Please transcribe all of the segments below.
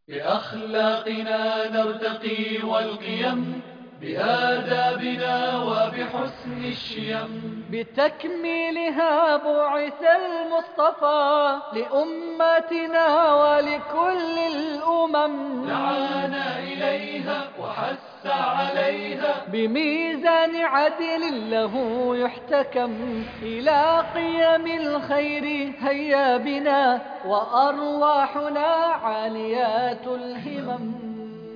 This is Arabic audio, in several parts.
بأخلاقنا نرتقي والقيم، بآدابنا وبحسن الشيم، بتكميلها بعث المصطفى لأمتنا ولكل الأمم، دعانا إليها وحث عليها بميزان عدل له يحتكم، إلى قيم الخير هيا بنا وأرواحنا عاليات الهمم.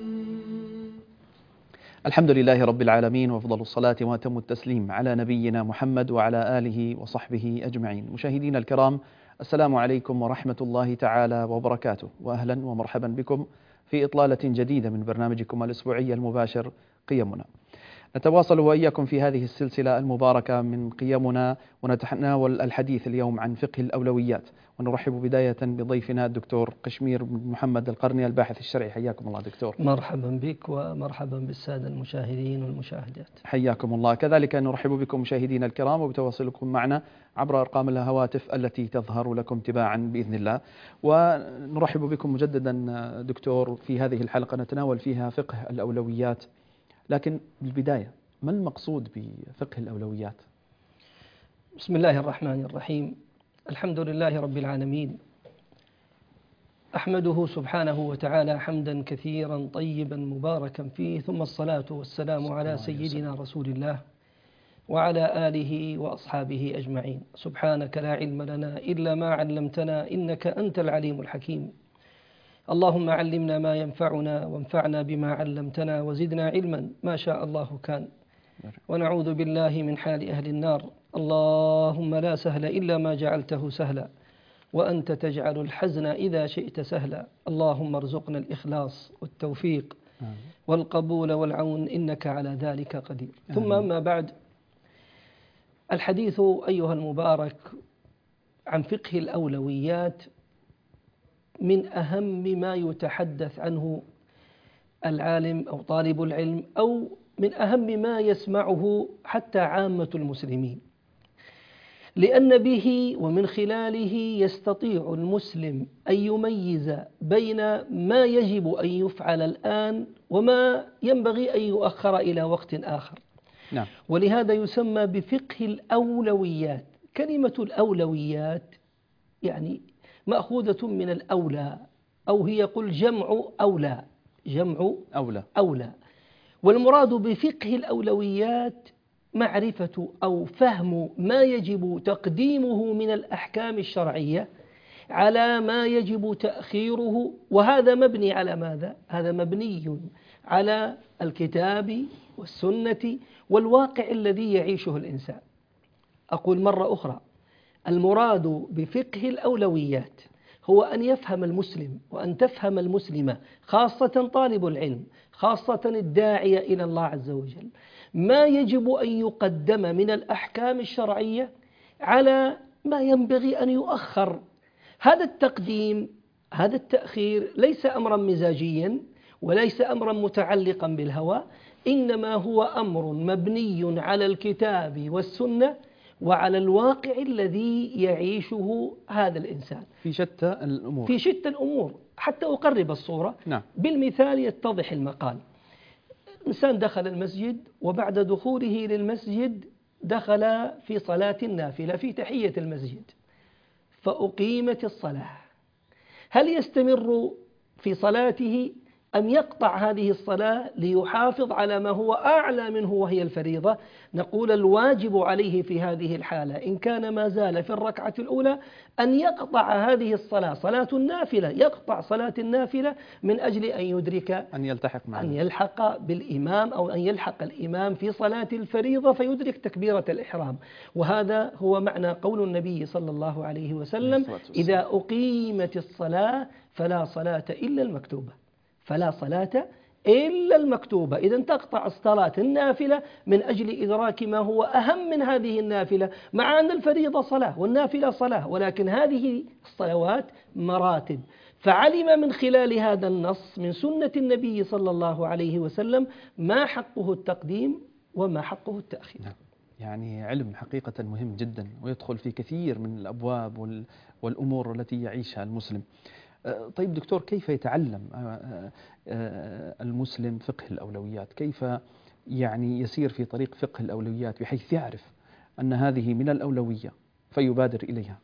الحمد لله رب العالمين، وأفضل الصلاة وأتم التسليم على نبينا محمد وعلى آله وصحبه أجمعين. مشاهدينا الكرام، السلام عليكم ورحمة الله تعالى وبركاته، وأهلا ومرحبا بكم في إطلالة جديدة من برنامجكم الأسبوعي المباشر قيمنا. نتواصل وإياكم في هذه السلسلة المباركة من قيمنا، ونتناول الحديث اليوم عن فقه الأولويات، ونرحب بداية بضيفنا الدكتور قشمير بن محمد القرني الباحث الشرعي. حياكم الله دكتور. مرحبا بك ومرحبا بالسادة المشاهدين والمشاهدات. حياكم الله. كذلك نرحب بكم مشاهدينا الكرام وبتواصلكم معنا عبر أرقام الهواتف التي تظهر لكم تباعا بإذن الله. ونرحب بكم مجددا دكتور في هذه الحلقة نتناول فيها فقه الأولويات. لكن بالبداية، ما المقصود بفقه الأولويات؟ بسم الله الرحمن الرحيم. الحمد لله رب العالمين، أحمده سبحانه وتعالى حمدا كثيرا طيبا مباركا فيه، ثم الصلاة والسلام على سيدنا رسول الله وعلى آله وأصحابه أجمعين. سبحانك لا علم لنا إلا ما علمتنا إنك أنت العليم الحكيم. اللهم علمنا ما ينفعنا وانفعنا بما علمتنا وزدنا علما، ما شاء الله كان. ونعوذ بالله من حال أهل النار. اللهم لا سهل إلا ما جعلته سهلا، وأنت تجعل الحزن إذا شئت سهلا. اللهم ارزقنا الإخلاص والتوفيق والقبول والعون، إنك على ذلك قدير. ثم أما بعد، الحديث أيها المبارك عن فقه الأولويات من أهم ما يتحدث عنه العالم أو طالب العلم، أو من أهم ما يسمعه حتى عامة المسلمين، لأن به ومن خلاله يستطيع المسلم أن يميز بين ما يجب أن يفعل الآن وما ينبغي أن يؤخر إلى وقت آخر. نعم. ولهذا يسمى بفقه الأولويات. كلمة الأولويات يعني مأخوذة من الأولى، أو هي قل جمع أولى، جمع أولى. والمراد بفقه الأولويات معرفة أو فهم ما يجب تقديمه من الأحكام الشرعية على ما يجب تأخيره. وهذا مبني على ماذا؟ هذا مبني على الكتاب والسنة والواقع الذي يعيشه الإنسان. أقول مرة أخرى، المراد بفقه الأولويات هو أن يفهم المسلم وأن تفهم المسلمة، خاصة طالب العلم، خاصة الداعية إلى الله عز وجل، ما يجب أن يقدم من الأحكام الشرعية على ما ينبغي أن يؤخر. هذا التقديم، هذا التأخير ليس أمرا مزاجيا وليس أمرا متعلقا بالهوى، إنما هو أمر مبني على الكتاب والسنة وعلى الواقع الذي يعيشه هذا الإنسان في شتى الأمور. في شتى الأمور. حتى أقرب الصورة. نعم. بالمثال يتضح المقال. إنسان دخل المسجد، وبعد دخوله للمسجد دخل في صلاة النافلة في تحية المسجد، فأقيمت الصلاة. هل يستمر في صلاته أم يقطع هذه الصلاة ليحافظ على ما هو أعلى منه وهي الفريضة؟ نقول الواجب عليه في هذه الحالة إن كان ما زال في الركعة الأولى أن يقطع هذه الصلاة، صلاة النافلة، يقطع صلاة النافلة من أجل أن يدرك، أن يلحق بالإمام، أو أن يلحق الإمام في صلاة الفريضة فيدرك تكبيرة الإحرام. وهذا هو معنى قول النبي صلى الله عليه وسلم: إذا أقيمت الصلاة فلا صلاة إلا المكتوبة، فلا صلاة إلا المكتوبة. إذن تقطع الصلاة النافلة من أجل إدراك ما هو أهم من هذه النافلة، مع أن الفريضة صلاة والنافلة صلاة، ولكن هذه الصلوات مراتب. فعلم من خلال هذا النص من سنة النبي صلى الله عليه وسلم ما حقه التقديم وما حقه التأخير. يعني علم حقيقة مهم جدا، ويدخل في كثير من الأبواب والأمور التي يعيشها المسلم. طيب دكتور، كيف يتعلم المسلم فقه الأولويات؟ كيف يعني يسير في طريق فقه الأولويات بحيث يعرف أن هذه من الأولوية فيبادر إليها؟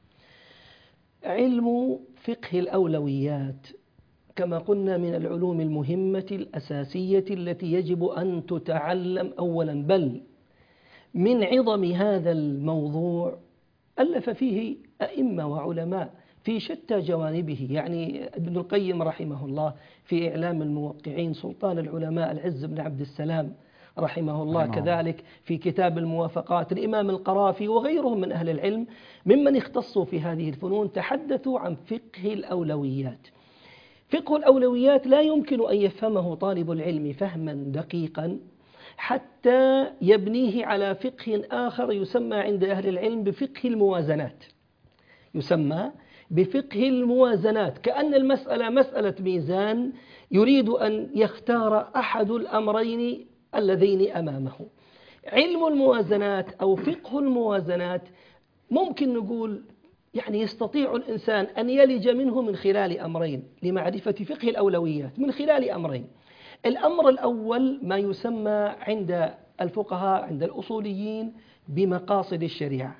علم فقه الأولويات كما قلنا من العلوم المهمة الأساسية التي يجب أن تتعلم أولا، بل من عظم هذا الموضوع ألف فيه أئمة وعلماء في شتى جوانبه. يعني ابن القيم رحمه الله في إعلام الموقعين، سلطان العلماء العز بن عبد السلام رحمه الله كذلك في كتاب الموافقات، الإمام القرافي وغيرهم من أهل العلم ممن اختصوا في هذه الفنون تحدثوا عن فقه الأولويات. فقه الأولويات لا يمكن أن يفهمه طالب العلم فهما دقيقا حتى يبنيه على فقه آخر يسمى عند أهل العلم بفقه الموازنات. يسمى بفقه الموازنات، كأن المسألة مسألة ميزان يريد أن يختار أحد الأمرين اللذين أمامه. علم الموازنات أو فقه الموازنات ممكن نقول يعني يستطيع الإنسان أن يلج منه من خلال أمرين لمعرفة فقه الأولويات، من خلال أمرين. الأمر الأول ما يسمى عند الفقهاء عند الأصوليين بمقاصد الشريعة.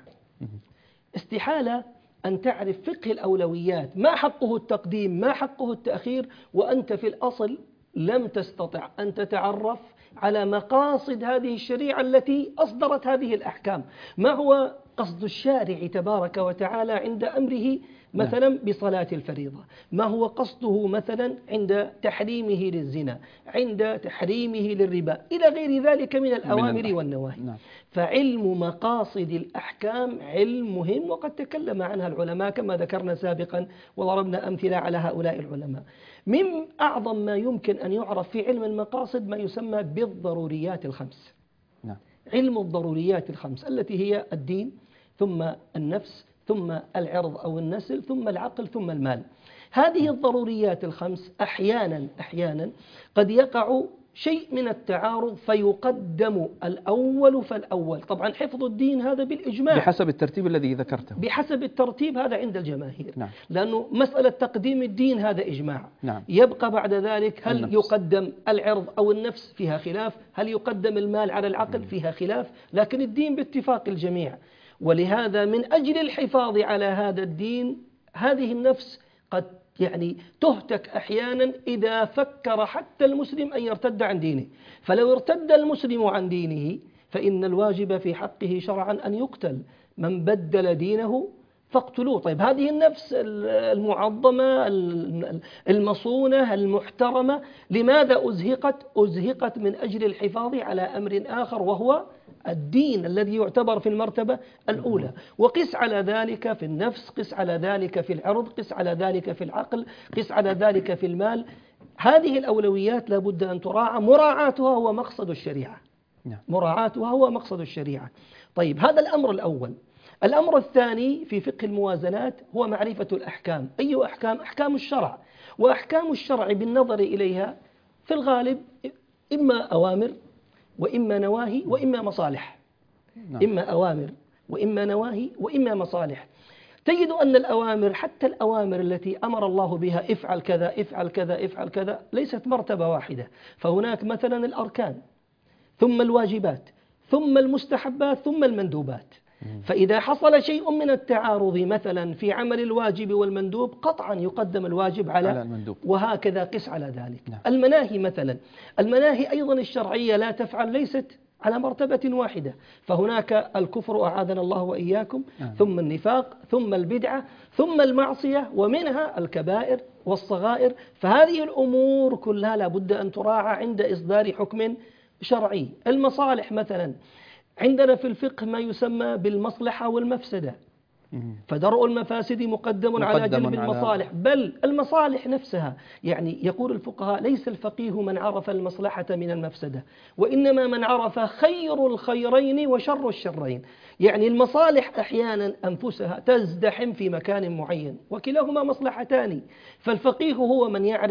استحالة أن تعرف فقه الأولويات ما حقه التقديم ما حقه التأخير وأنت في الأصل لم تستطع أن تتعرف على مقاصد هذه الشريعة التي أصدرت هذه الأحكام. ما هو قصد الشارع تبارك وتعالى عند أمره مثلا بصلاة الفريضة؟ ما هو قصده مثلا عند تحريمه للزنا، عند تحريمه للربا، إلى غير ذلك من الأوامر والنواهي. فعلم مقاصد الأحكام علم مهم، وقد تكلم عنها العلماء كما ذكرنا سابقا وضربنا أمثلة على هؤلاء العلماء. من أعظم ما يمكن أن يعرف في علم المقاصد ما يسمى بالضروريات الخمس. علم الضروريات الخمس التي هي الدين ثم النفس ثم العرض أو النسل ثم العقل ثم المال. هذه الضروريات الخمس أحيانا قد يقع شيء من التعارض فيقدم الأول فالأول. طبعا حفظ الدين هذا بالإجماع بحسب الترتيب الذي ذكرته، بحسب الترتيب هذا عند الجماهير. لأنه مسألة تقديم الدين هذا إجماع. يبقى بعد ذلك هل النفس. يقدم العرض أو النفس فيها خلاف، هل يقدم المال على العقل فيها خلاف، لكن الدين باتفاق الجميع. ولهذا من أجل الحفاظ على هذا الدين هذه النفس قد يعني تهتك أحيانا إذا فكر حتى المسلم أن يرتد عن دينه. فلو ارتد المسلم عن دينه فإن الواجب في حقه شرعا أن يقتل، من بدل دينه فاقتلوه. طيب هذه النفس المعظمة المصونة المحترمة لماذا أزهقت؟ أزهقت من أجل الحفاظ على أمر آخر وهو الدين الذي يعتبر في المرتبة الأولى. وقس على ذلك في النفس، قس على ذلك في العرض، قس على ذلك في العقل، قس على ذلك في المال. هذه الأولويات لابد أن تراعى، مراعاتها هو مقصد الشريعة. مراعاتها هو مقصد الشريعة. طيب هذا الأمر الأول. الأمر الثاني في فقه الموازنات هو معرفة الأحكام. أي أحكام؟ أحكام الشرع. وأحكام الشرع بالنظر إليها في الغالب إما أوامر وإما نواهي وإما مصالح. إما أوامر وإما نواهي وإما مصالح. تجد أن الأوامر حتى الأوامر التي أمر الله بها افعل كذا افعل كذا افعل كذا ليست مرتبة واحدة. فهناك مثلا الأركان ثم الواجبات ثم المستحبات ثم المندوبات. فإذا حصل شيء من التعارض مثلا في عمل الواجب والمندوب قطعا يقدم الواجب على المندوب، وهكذا قس على ذلك. المناهي مثلا، المناهي أيضا الشرعية لا تفعل ليست على مرتبة واحدة. فهناك الكفر أعاذنا الله وإياكم، ثم النفاق ثم البدعة ثم المعصية ومنها الكبائر والصغائر. فهذه الأمور كلها لابد أن تراعى عند إصدار حكم شرعي. المصالح مثلا عندنا في الفقه ما يسمى بالمصلحة والمفسدة، فدرء المفاسد مقدم على جلب المصالح. بل المصالح نفسها يعني يقول الفقهاء ليس الفقيه من عرف المصلحة من المفسدة، وإنما من عرف خير الخيرين وشر الشرين. يعني المصالح أحيانا أنفسها تزدحم في مكان معين وكلاهما مصلحتان، فالفقيه هو من يعرف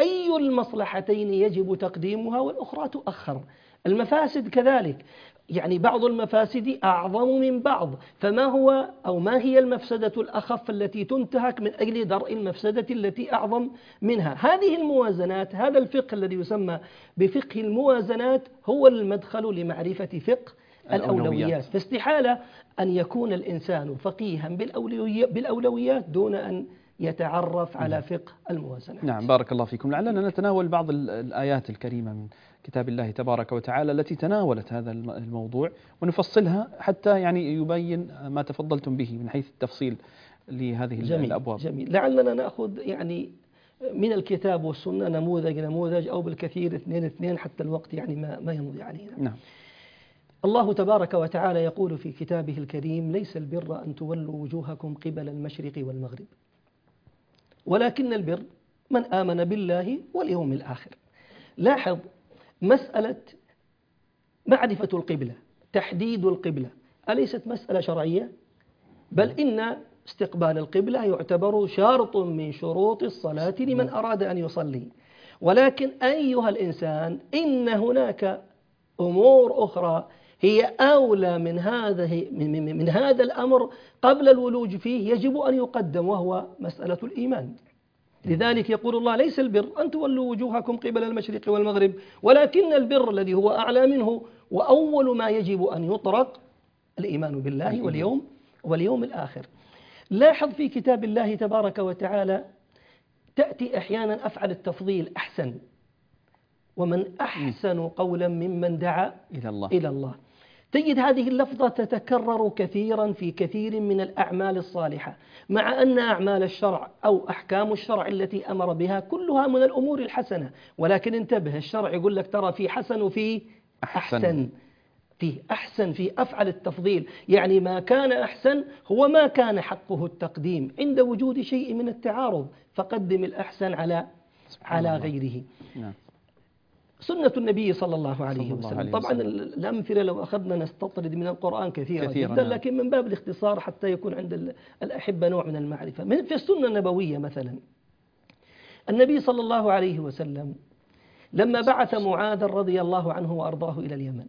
أي المصلحتين يجب تقديمها والأخرى تؤخر. المفاسد كذلك، يعني بعض المفاسد أعظم من بعض، فما هو أو ما هي المفسدة الأخف التي تنتهك من أجل درء المفسدة التي أعظم منها؟ هذه الموازنات، هذا الفقه الذي يسمى بفقه الموازنات هو المدخل لمعرفة فقه الأولويات. فاستحالة أن يكون الإنسان فقيها بالأولويات دون أن يتعرف على فقه الموازنات. نعم، بارك الله فيكم. لعلنا نتناول بعض الآيات الكريمة من كتاب الله تبارك وتعالى التي تناولت هذا الموضوع ونفصلها حتى يعني يبين ما تفضلتم به من حيث التفصيل لهذه الأبواب. جميل. لعلنا نأخذ يعني من الكتاب والسنة نموذج أو بالكثير اثنين حتى الوقت يعني ما يمضي علينا. نعم. الله تبارك وتعالى يقول في كتابه الكريم: ليس البر أن تولوا وجوهكم قبل المشرق والمغرب ولكن البر من آمن بالله واليوم الآخر. لاحظ مسألة معرفة القبلة، تحديد القبلة، أليست مسألة شرعية؟ بل إن استقبال القبلة يعتبر شرط من شروط الصلاة لمن أراد أن يصلي. ولكن أيها الإنسان، إن هناك أمور أخرى هي أولى من هذا الأمر قبل الولوج فيه، يجب أن يقدم، وهو مسألة الإيمان. لذلك يقول الله: ليس البر أن تولوا وجوهكم قبل المشرق والمغرب ولكن البر الذي هو أعلى منه وأول ما يجب أن يطرق الإيمان بالله واليوم الآخر. لاحظ في كتاب الله تبارك وتعالى تأتي أحيانا أفعل التفضيل: أحسن، ومن أحسن قولا ممن دعا إلى الله. تجد هذه اللفظة تتكرر كثيرا في كثير من الأعمال الصالحة، مع أن أعمال الشرع أو أحكام الشرع التي أمر بها كلها من الأمور الحسنة، ولكن انتبه، الشرع يقول لك ترى في حسن وفي أحسن، في أفعل التفضيل، يعني ما كان أحسن هو ما كان حقه التقديم عند وجود شيء من التعارض، فقدم الأحسن على غيره. نعم. سنة النبي صلى الله عليه وسلم. طبعا الأمثلة لو أخذنا نستطرد من القرآن كثيرا جدا، لكن من باب الاختصار حتى يكون عند الأحبة نوع من المعرفة. في السنة النبوية مثلا، النبي صلى الله عليه وسلم لما بعث معاذ رضي الله عنه وأرضاه إلى اليمن،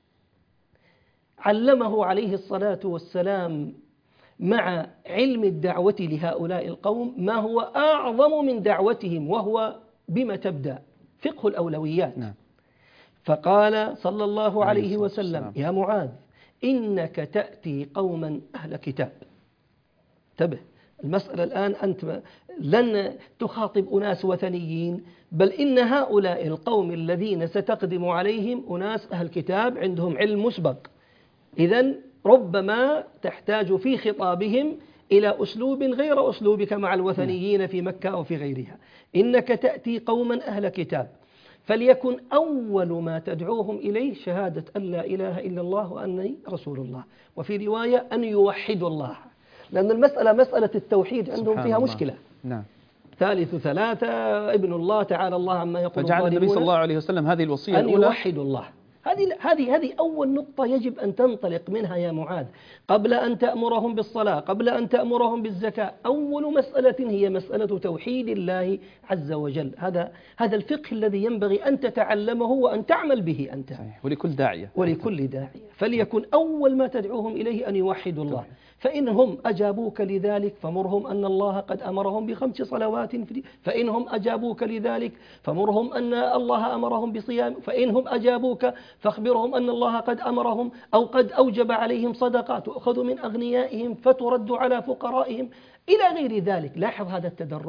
علمه عليه الصلاة والسلام مع علم الدعوة لهؤلاء القوم ما هو أعظم من دعوتهم، وهو بما تبدأ فقه الأولويات. نعم. فقال صلى الله عليه وسلم: يا معاذ، إنك تأتي قوما أهل كتاب. انتبه، المسألة الآن أنت لن تخاطب أناس وثنيين، بل إن هؤلاء القوم الذين ستقدم عليهم أناس أهل كتاب عندهم علم مسبق، إذن ربما تحتاج في خطابهم إلى أسلوب غير أسلوبك مع الوثنيين في مكة أو في غيرها. إنك تأتي قوما أهل كتاب، فليكن أول ما تدعوهم إليه شهادة أن لا إله إلا الله وأني رسول الله، وفي رواية أن يوحدوا الله، لأن المسألة مسألة التوحيد عندهم فيها مشكلة. نعم. ثالث ثلاثة ابن الله تعالى الله عما يقول فجعل النبي صلى الله عليه وسلم هذه الوصية أن يوحدوا الله. هذه أول نقطة يجب أن تنطلق منها يا معاذ، قبل أن تأمرهم بالصلاة، قبل أن تأمرهم بالزكاة. أول مسألة هي مسألة توحيد الله عز وجل. هذا الفقه الذي ينبغي أن تتعلمه وأن تعمل به أنت. صحيح. ولكل داعية فليكن أول ما تدعوهم إليه أن يوحدوا الله. فإنهم أجابوك لذلك فمرهم أن الله قد أمرهم ب5 صلوات، فإنهم أجابوك لذلك فمرهم أن الله أمرهم بصيام، فإنهم أجابوك فاخبرهم أن الله قد أمرهم أو قد أوجب عليهم صدقة تؤخذ من أغنيائهم فترد على فقرائهم إلى غير ذلك. لاحظ هذا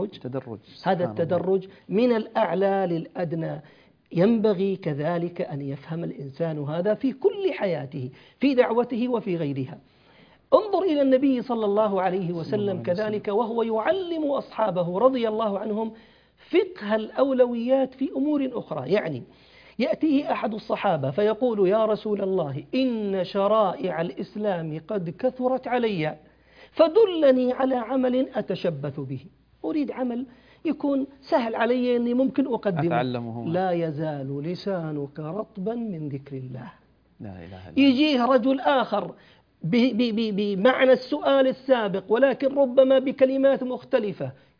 التدرج من الأعلى للأدنى. ينبغي كذلك أن يفهم الإنسان هذا في كل حياته، في دعوته وفي غيرها. انظر إلى النبي صلى الله عليه وسلم كذلك وهو يعلم أصحابه رضي الله عنهم فقه الأولويات في أمور أخرى. يعني يأتيه أحد الصحابة فيقول: يا رسول الله، إن شرائع الإسلام قد كثرت علي، فدلني على عمل أتشبث به. أريد عمل يكون سهل علي أني ممكن أقدمه. لا يزال لسانك رطبا من ذكر الله. لا إله إلا يجيه رجل آخر بمعنى السؤال السابق، ولكن ربما بكلمات مختلفة،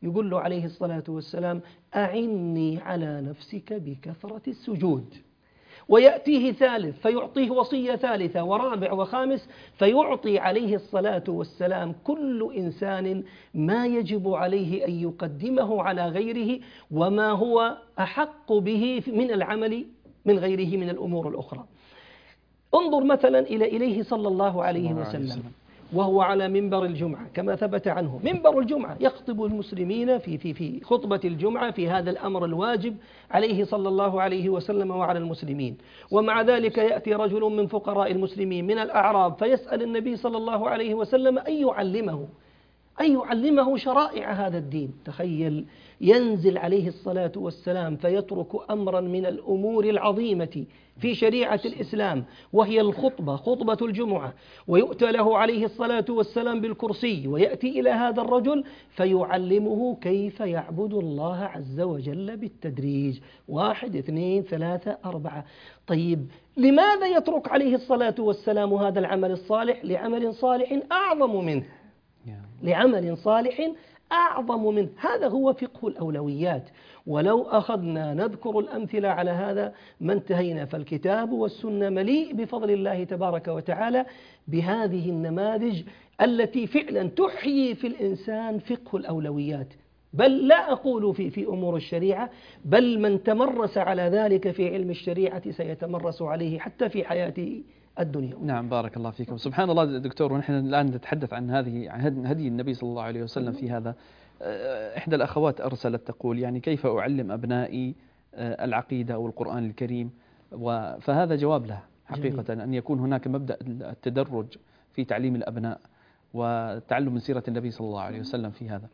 يقول له عليه الصلاة والسلام: أعني على نفسك بكثرة السجود. ويأتيه ثالث فيعطيه وصية ثالثة ورابع وخامس، فيعطي عليه الصلاة والسلام كل إنسان ما يجب عليه أن يقدمه على غيره، وما هو أحق به من العمل من غيره من الأمور الأخرى. انظر مثلا إليه صلى الله عليه وسلم وهو على منبر الجمعة كما ثبت عنه، منبر الجمعة يخطب المسلمين في خطبة الجمعة في هذا الأمر الواجب عليه صلى الله عليه وسلم وعلى المسلمين. ومع ذلك يأتي رجل من فقراء المسلمين من الأعراب فيسأل النبي صلى الله عليه وسلم أن يعلمه شرائع هذا الدين. تخيل، ينزل عليه الصلاة والسلام فيترك أمرا من الأمور العظيمة في شريعة الإسلام وهي الخطبة، خطبة الجمعة، ويؤتى له عليه الصلاة والسلام بالكرسي، ويأتي إلى هذا الرجل فيعلمه كيف يعبد الله عز وجل بالتدريج: 1 2 3 4. طيب لماذا يترك عليه الصلاة والسلام هذا العمل الصالح لعمل صالح أعظم منه؟ لعمل صالح أعظم منه. هذا هو فقه الأولويات. ولو أخذنا نذكر الأمثلة على هذا ما انتهينا، فالكتاب والسنة مليء بفضل الله تبارك وتعالى بهذه النماذج التي فعلا تحيي في الإنسان فقه الأولويات. بل لا أقول في أمور الشريعة، بل من تمرس على ذلك في علم الشريعة سيتمرس عليه حتى في حياته الدنيا. نعم، بارك الله فيكم. سبحان الله دكتور، ونحن الآن نتحدث عن هدي النبي صلى الله عليه وسلم في هذا. إحدى الأخوات أرسلت تقول يعني كيف أعلم أبنائي العقيدة أو القرآن الكريم، فهذا جواب له حقيقة. أن يكون هناك مبدأ التدرج في تعليم الأبناء وتعلم من سيرة النبي صلى الله عليه وسلم في هذا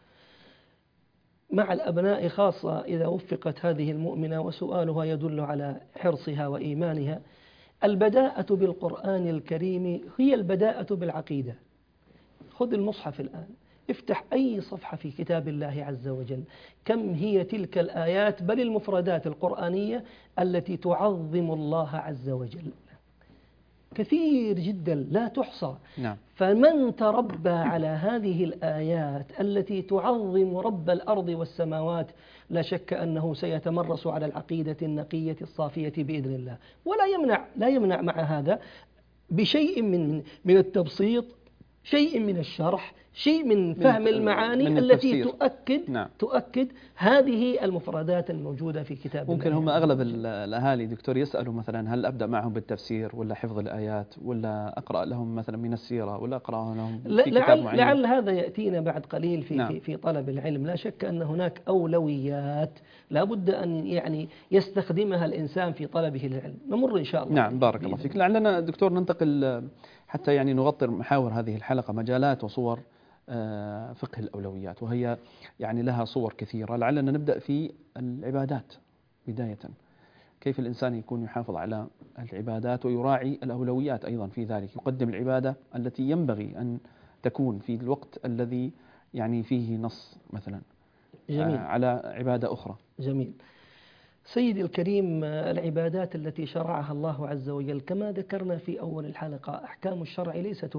مع الأبناء خاصة إذا وفقت هذه المؤمنة، وسؤالها يدل على حرصها وإيمانها. البداءة بالقرآن الكريم هي البداءة بالعقيدة. خذ المصحف الآن، افتح أي صفحة في كتاب الله عز وجل، كم هي تلك الآيات بل المفردات القرآنية التي تعظم الله عز وجل، كثير جدا لا تحصى. نعم. فمن تربى على هذه الآيات التي تعظم رب الأرض والسماوات لا شك أنه سيتمرس على العقيدة النقية الصافية بإذن الله. لا يمنع مع هذا بشيء من التبسيط، شيء من الشرح، شيء من فهم المعاني التي تؤكد هذه المفردات الموجودة في كتاب ممكن الله. هم أغلب الأهالي دكتور يسألوا مثلا هل أبدأ معهم بالتفسير ولا حفظ الآيات ولا أقرأ لهم مثلا من السيرة ولا أقرأ لهم في كتاب معين؟ لعل هذا يأتينا بعد قليل في طلب العلم. لا شك أن هناك أولويات لا بد أن يعني يستخدمها الإنسان في طلبه للعلم. نمر إن شاء الله. نعم، بارك الله فيك. لعلنا دكتور ننتقل حتى يعني نغطي محاور هذه الحلقة، مجالات وصور فقه الأولويات، وهي يعني لها صور كثيرة. لعلنا نبدأ في العبادات بداية. كيف الإنسان يكون يحافظ على العبادات ويراعي الأولويات أيضا في ذلك، يقدم العبادة التي ينبغي أن تكون في الوقت الذي يعني فيه نص مثلا على عبادة أخرى. جميل. سيدي الكريم، العبادات التي شرعها الله عز وجل كما ذكرنا في أول الحلقة، أحكام الشرع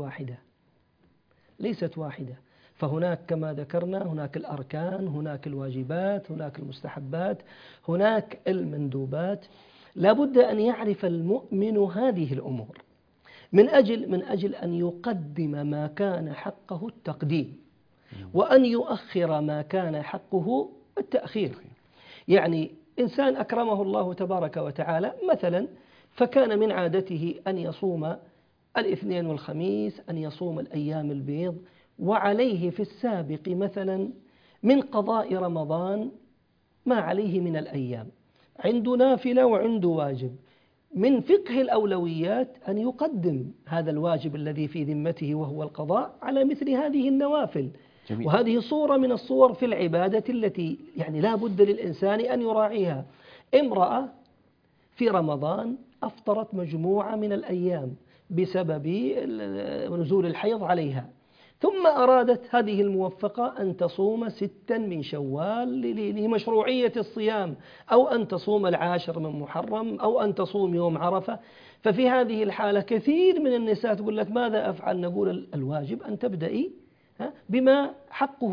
ليست واحدة. فهناك كما ذكرنا هناك الأركان، هناك الواجبات، هناك المستحبات، هناك المندوبات. لا بد أن يعرف المؤمن هذه الأمور من أجل أن يقدم ما كان حقه التقديم، وأن يؤخر ما كان حقه التأخير. يعني إنسان أكرمه الله تبارك وتعالى مثلا، فكان من عادته أن يصوم الاثنين والخميس، أن يصوم الأيام البيض، وعليه في السابق مثلا من قضاء رمضان ما عليه من الأيام، عنده نافلة وعنده واجب. من فقه الأولويات أن يقدم هذا الواجب الذي في ذمته وهو القضاء على مثل هذه النوافل. جميل. وهذه صورة من الصور في العبادة التي يعني لا بد للإنسان أن يراعيها. امرأة في رمضان أفطرت مجموعة من الأيام بسبب نزول الحيض عليها، ثم أرادت هذه الموفقة أن تصوم 6 من شوال لمشروعية الصيام، أو أن تصوم 10 من محرم، أو أن تصوم يوم عرفة. ففي هذه الحالة كثير من النساء تقول لك ماذا أفعل؟ نقول الواجب أن تبدأي بما حقه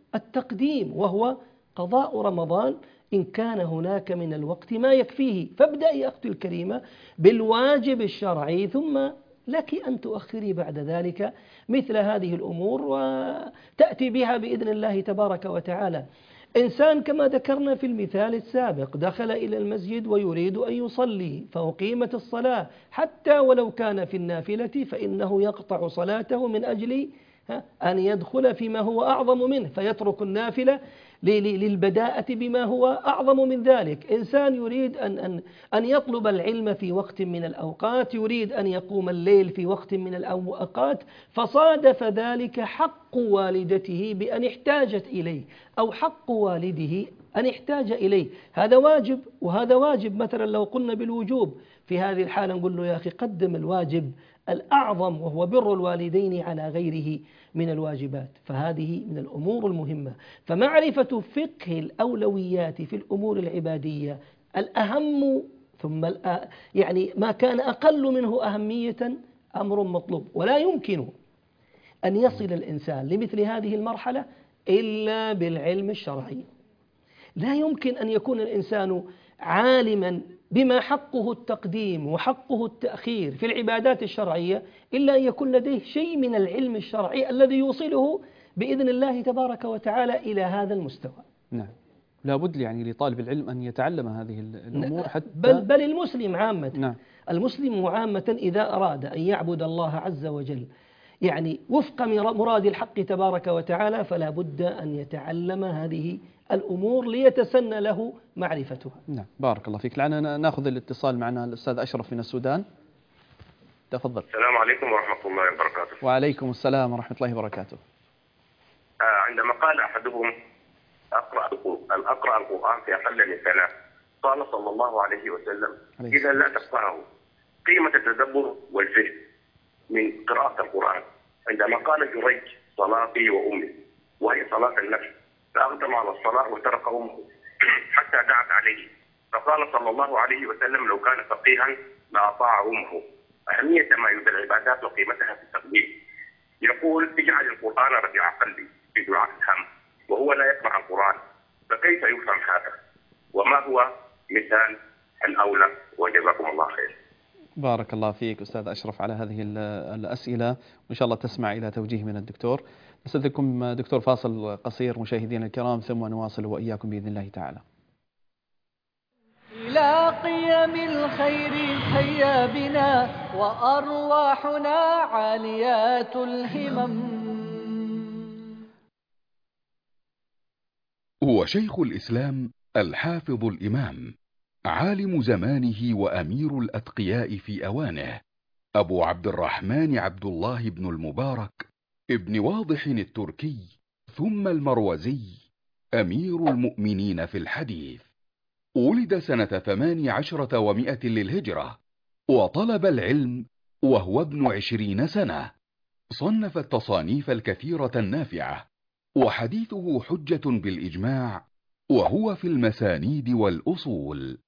التقديم، وهو قضاء رمضان إن كان هناك من الوقت ما يكفيه. فابدأ يا أختي الكريمة بالواجب الشرعي، ثم لك أن تؤخري بعد ذلك مثل هذه الأمور وتأتي بها بإذن الله تبارك وتعالى. إنسان كما ذكرنا في المثال السابق دخل إلى المسجد ويريد أن يصلي، فأقيمت الصلاة حتى ولو كان في النافلة فإنه يقطع صلاته من أجل أن يدخل فيما هو أعظم منه، فيترك النافلة للبداءة بما هو أعظم من ذلك. إنسان يريد أن يطلب العلم في وقت من الأوقات، يريد أن يقوم الليل في وقت من الأوقات، فصادف ذلك حق والدته بأن احتاجت إليه، أو حق والده أن احتاج إليه. هذا واجب وهذا واجب. مثلا لو قلنا بالوجوب في هذه الحالة نقول له يا أخي قدم الواجب الأعظم وهو بر الوالدين على غيره من الواجبات. فهذه من الأمور المهمة. فمعرفة فقه الأولويات في الأمور العبادية الأهم، ثم يعني ما كان أقل منه أهمية أمر مطلوب. ولا يمكن أن يصل الإنسان لمثل هذه المرحلة إلا بالعلم الشرعي. لا يمكن أن يكون الإنسان عالما بما حقه التقديم وحقه التأخير في العبادات الشرعية إلا أن يكون لديه شيء من العلم الشرعي الذي يوصله بإذن الله تبارك وتعالى إلى هذا المستوى. نعم، لابد يعني لطالب العلم أن يتعلم هذه الأمور حتى بل المسلم عامة. نعم. المسلم عامة إذا أراد أن يعبد الله عز وجل يعني وفق مراد الحق تبارك وتعالى فلا بد أن يتعلم هذه الأمور ليتسنى له معرفتها. نعم، بارك الله فيك. لعنا نأخذ الاتصال معنا الأستاذ أشرف من السودان. تفضل. السلام عليكم ورحمة الله وبركاته. وعليكم السلام ورحمة الله وبركاته. عندما قال أحدهم أقرأ القرآن في أقل من سنة، قال صلى الله عليه وسلم إذا لا تفقهه قيمة التدبر والفهم من قراءة القرآن. عندما قال جريج صلاتي وأمي، وهي صلاة النفس، فأقدم على الصلاة وترك أمه حتى دعت عليه، فقال صلى الله عليه وسلم لو كان فقيها لأطاع أمه. أهمية ما يدل العبادات وقيمتها في التقديم. يقول اجعل القرآن ربيع قلبي في دعاء الهم، وهو لا يسمع القرآن، فكيف يفهم هذا؟ وما هو مثال الأولى؟ وجزاكم الله خير. بارك الله فيك أستاذ أشرف على هذه الأسئلة، وإن شاء الله تسمع إلى توجيه من الدكتور. نستأذنكم دكتور فاصل قصير مشاهدينا الكرام، ثم نواصل وإياكم بإذن الله تعالى. إلى قيم الخير هيا بنا وأرواحنا عاليات الهمم. هو شيخ الإسلام الحافظ الإمام، عالم زمانه وأمير الأتقياء في أوانه، أبو عبد الرحمن عبد الله بن المبارك ابن واضح التركي ثم المروزي، أمير المؤمنين في الحديث. ولد سنة 18 و100 للهجرة، وطلب العلم وهو ابن 20 سنة. صنف التصانيف الكثيرة النافعة، وحديثه حجة بالإجماع، وهو في المسانيد والأصول.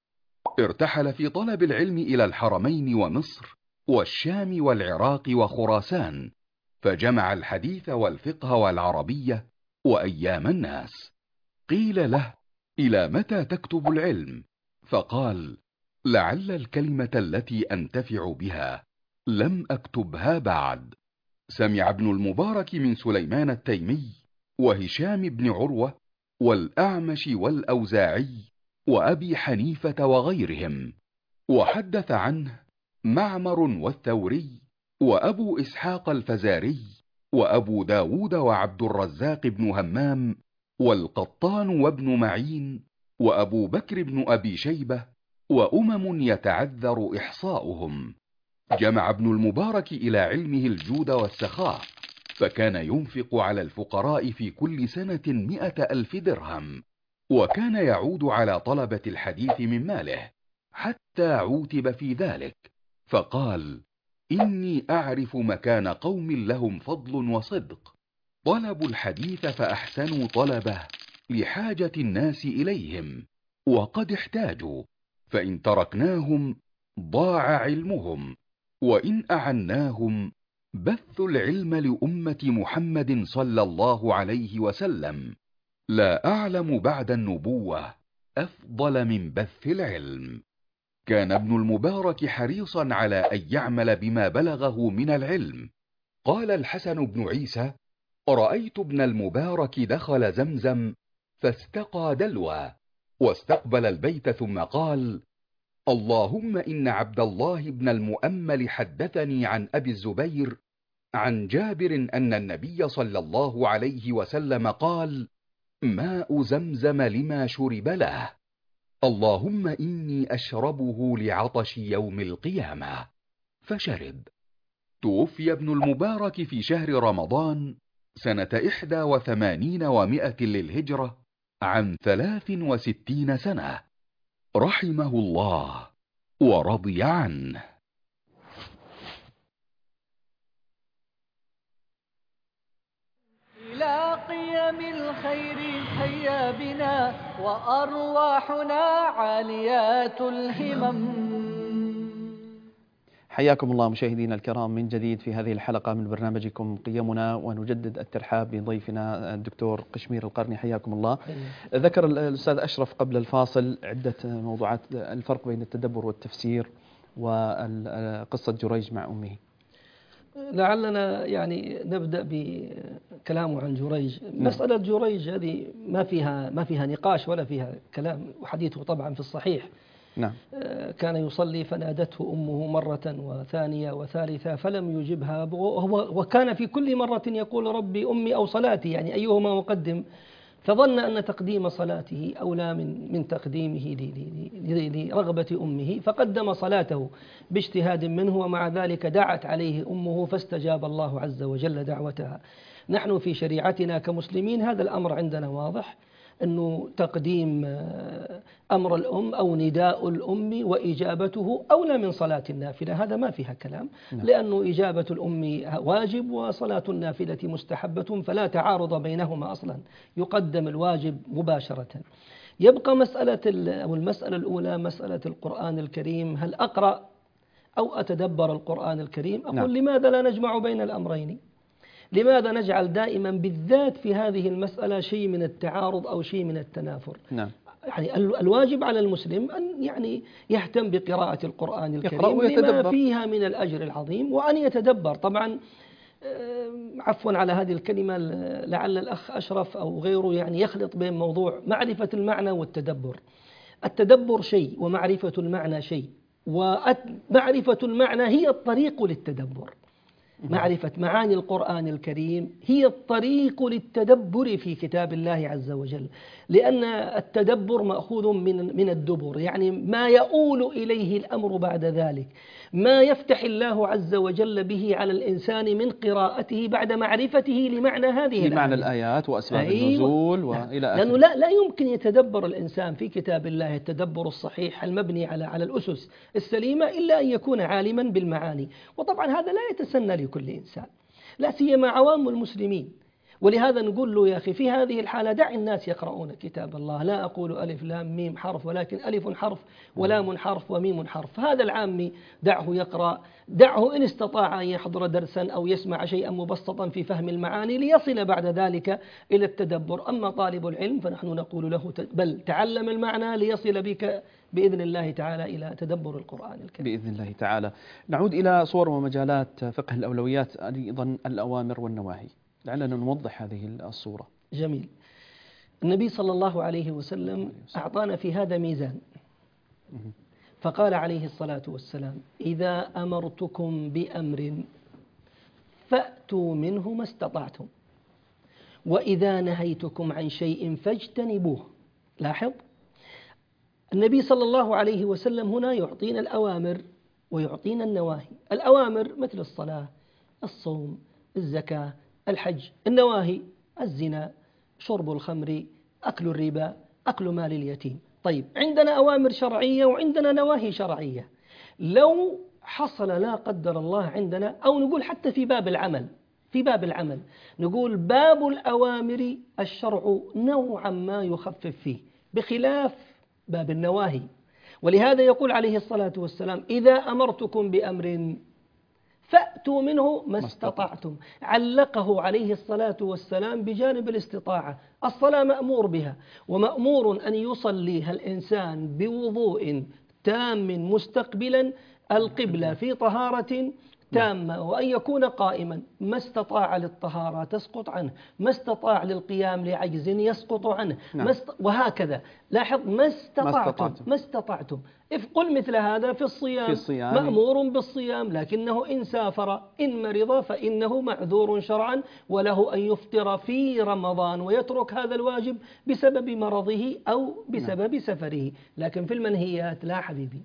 ارتحل في طلب العلم إلى الحرمين ومصر والشام والعراق وخراسان، فجمع الحديث والفقه والعربية وأيام الناس. قيل له إلى متى تكتب العلم؟ فقال لعل الكلمة التي أنتفع بها لم أكتبها بعد. سمع ابن المبارك من سليمان التيمي وهشام بن عروة والأعمش والأوزاعي وأبي حنيفة وغيرهم، وحدث عنه معمر والثوري وأبو إسحاق الفزاري وأبو داود وعبد الرزاق بن همام والقطان وابن معين وأبو بكر بن أبي شيبة، وأمم يتعذر إحصاؤهم. جمع ابن المبارك إلى علمه الجود والسخاء، فكان ينفق على الفقراء في كل سنة 100,000 درهم، وكان يعود على طلبة الحديث من ماله، حتى عوتب في ذلك فقال إني أعرف مكان قوم لهم فضل وصدق، طلبوا الحديث فأحسنوا طلبه لحاجة الناس إليهم، وقد احتاجوا، فإن تركناهم ضاع علمهم، وإن أعناهم بثوا العلم لأمة محمد صلى الله عليه وسلم، لا أعلم بعد النبوة أفضل من بث العلم. كان ابن المبارك حريصا على أن يعمل بما بلغه من العلم. قال الحسن بن عيسى: رأيت ابن المبارك دخل زمزم فاستقى دلوى، واستقبل البيت ثم قال: اللهم إن عبد الله بن المؤمل حدثني عن أبي الزبير عن جابر أن النبي صلى الله عليه وسلم قال: ماء زمزم لما شرب له، اللهم إني أشربه لعطش يوم القيامة، فشرب. توفي ابن المبارك في شهر رمضان سنة 81 و100 للهجرة عن 63 سنة، رحمه الله ورضي عنه. إلى قيم الخير هيا بنا وأرواحنا عاليات الهمم. حياكم الله مشاهدينا الكرام من جديد في هذه الحلقة من برنامجكم قيمنا، ونجدد الترحاب بضيفنا الدكتور قشمير القرني. حياكم الله. ذكر الأستاذ أشرف قبل الفاصل عدة موضوعات، الفرق بين التدبر والتفسير وقصة جريج مع أمه. لعلنا يعني نبدأ بكلامه عن جريج. مسألة جريج هذه ما فيها نقاش ولا فيها كلام، وحديثه طبعا في الصحيح. نعم. كان يصلي فنادته أمه مرة وثانية وثالثة فلم يجبها، وكان في كل مرة يقول ربي أمي أو صلاتي، يعني أيهما مقدم، فظن أن تقديم صلاته أولى من تقديمه لرغبة أمه، فقدم صلاته باجتهاد منه، ومع ذلك دعت عليه أمه فاستجاب الله عز وجل دعوتها. نحن في شريعتنا كمسلمين هذا الأمر عندنا واضح، أنه تقديم أمر الأم أو نداء الأم وإجابته أولى من صلاة النافلة، هذا ما فيها كلام، لأنه إجابة الأم واجب وصلاة النافلة مستحبة، فلا تعارض بينهما أصلا، يقدم الواجب مباشرة. يبقى المسألة الأولى مسألة القرآن الكريم، هل أقرأ أو أتدبر القرآن الكريم؟ أقول لماذا لا نجمع بين الأمرين؟ لماذا نجعل دائما بالذات في هذه المسألة شيء من التعارض أو شيء من التنافر؟ نعم. يعني الواجب على المسلم أن يعني يهتم بقراءة القرآن الكريم لما فيها من الأجر العظيم، وأن يتدبر. طبعا عفوا على هذه الكلمة، لعل الأخ أشرف أو غيره يعني يخلط بين موضوع معرفة المعنى والتدبر. التدبر شيء ومعرفة المعنى شيء، ومعرفة المعنى هي الطريق للتدبر. معرفة معاني القرآن الكريم هي الطريق للتدبر في كتاب الله عز وجل، لأن التدبر مأخوذ من الدبر، يعني ما يؤول إليه الأمر بعد ذلك، ما يفتح الله عز وجل به على الإنسان من قراءته بعد معرفته لمعنى هذه لمعنى الآيات وأسباب النزول وإلى آخره. لأنه لا يمكن يتدبر الإنسان في كتاب الله التدبر الصحيح المبني على الأسس السليمة إلا أن يكون عالما بالمعاني، وطبعا هذا لا يتسنى لكل إنسان، لا سيما عوام المسلمين. ولهذا نقول له يا أخي في هذه الحالة دع الناس يقرؤون كتاب الله، لا أقول ألف لام ميم حرف، ولكن ألف حرف ولام حرف وميم حرف. هذا العامي دعه يقرأ، دعه إن استطاع أن يحضر درسا أو يسمع شيئا مبسطا في فهم المعاني ليصل بعد ذلك إلى التدبر. أما طالب العلم فنحن نقول له بل تعلم المعنى ليصل بك بإذن الله تعالى إلى تدبر القرآن الكريم بإذن الله تعالى. نعود إلى صور ومجالات فقه الأولويات، أيضا الأوامر والنواهي، لعلنا نوضح هذه الصورة. جميل. النبي صلى الله عليه وسلم أعطانا في هذا ميزان، فقال عليه الصلاة والسلام: إذا أمرتكم بأمر فأتوا منه ما استطعتم، وإذا نهيتكم عن شيء فاجتنبوه. لاحظ النبي صلى الله عليه وسلم هنا يعطينا الأوامر ويعطينا النواهي. الأوامر مثل الصلاة، الصوم، الزكاة، الحج. النواهي الزنا، شرب الخمر، أكل الربا، أكل مال اليتيم. طيب عندنا أوامر شرعية وعندنا نواهي شرعية. لو حصل لا قدر الله عندنا، أو نقول حتى في باب العمل نقول باب الأوامر الشرع نوعا ما يخفف فيه بخلاف باب النواهي. ولهذا يقول عليه الصلاة والسلام: إذا أمرتكم بأمر فأتوا منه ما استطعتم. علقه عليه الصلاة والسلام بجانب الاستطاعة. الصلاة مأمور بها، ومأمور أن يصليها الإنسان بوضوء تام مستقبلا القبلة في طهارة تامة، وأن يكون قائما. ما استطاع للطهارة تسقط عنه، ما استطاع للقيام لعجز يسقط عنه، وهكذا. لاحظ ما استطعتم. قل مثل هذا في الصيام مأمور بالصيام، لكنه إن سافر إن مرض فإنه معذور شرعا، وله أن يفطر في رمضان ويترك هذا الواجب بسبب مرضه أو بسبب سفره. لكن في المنهيات لا حبيبي،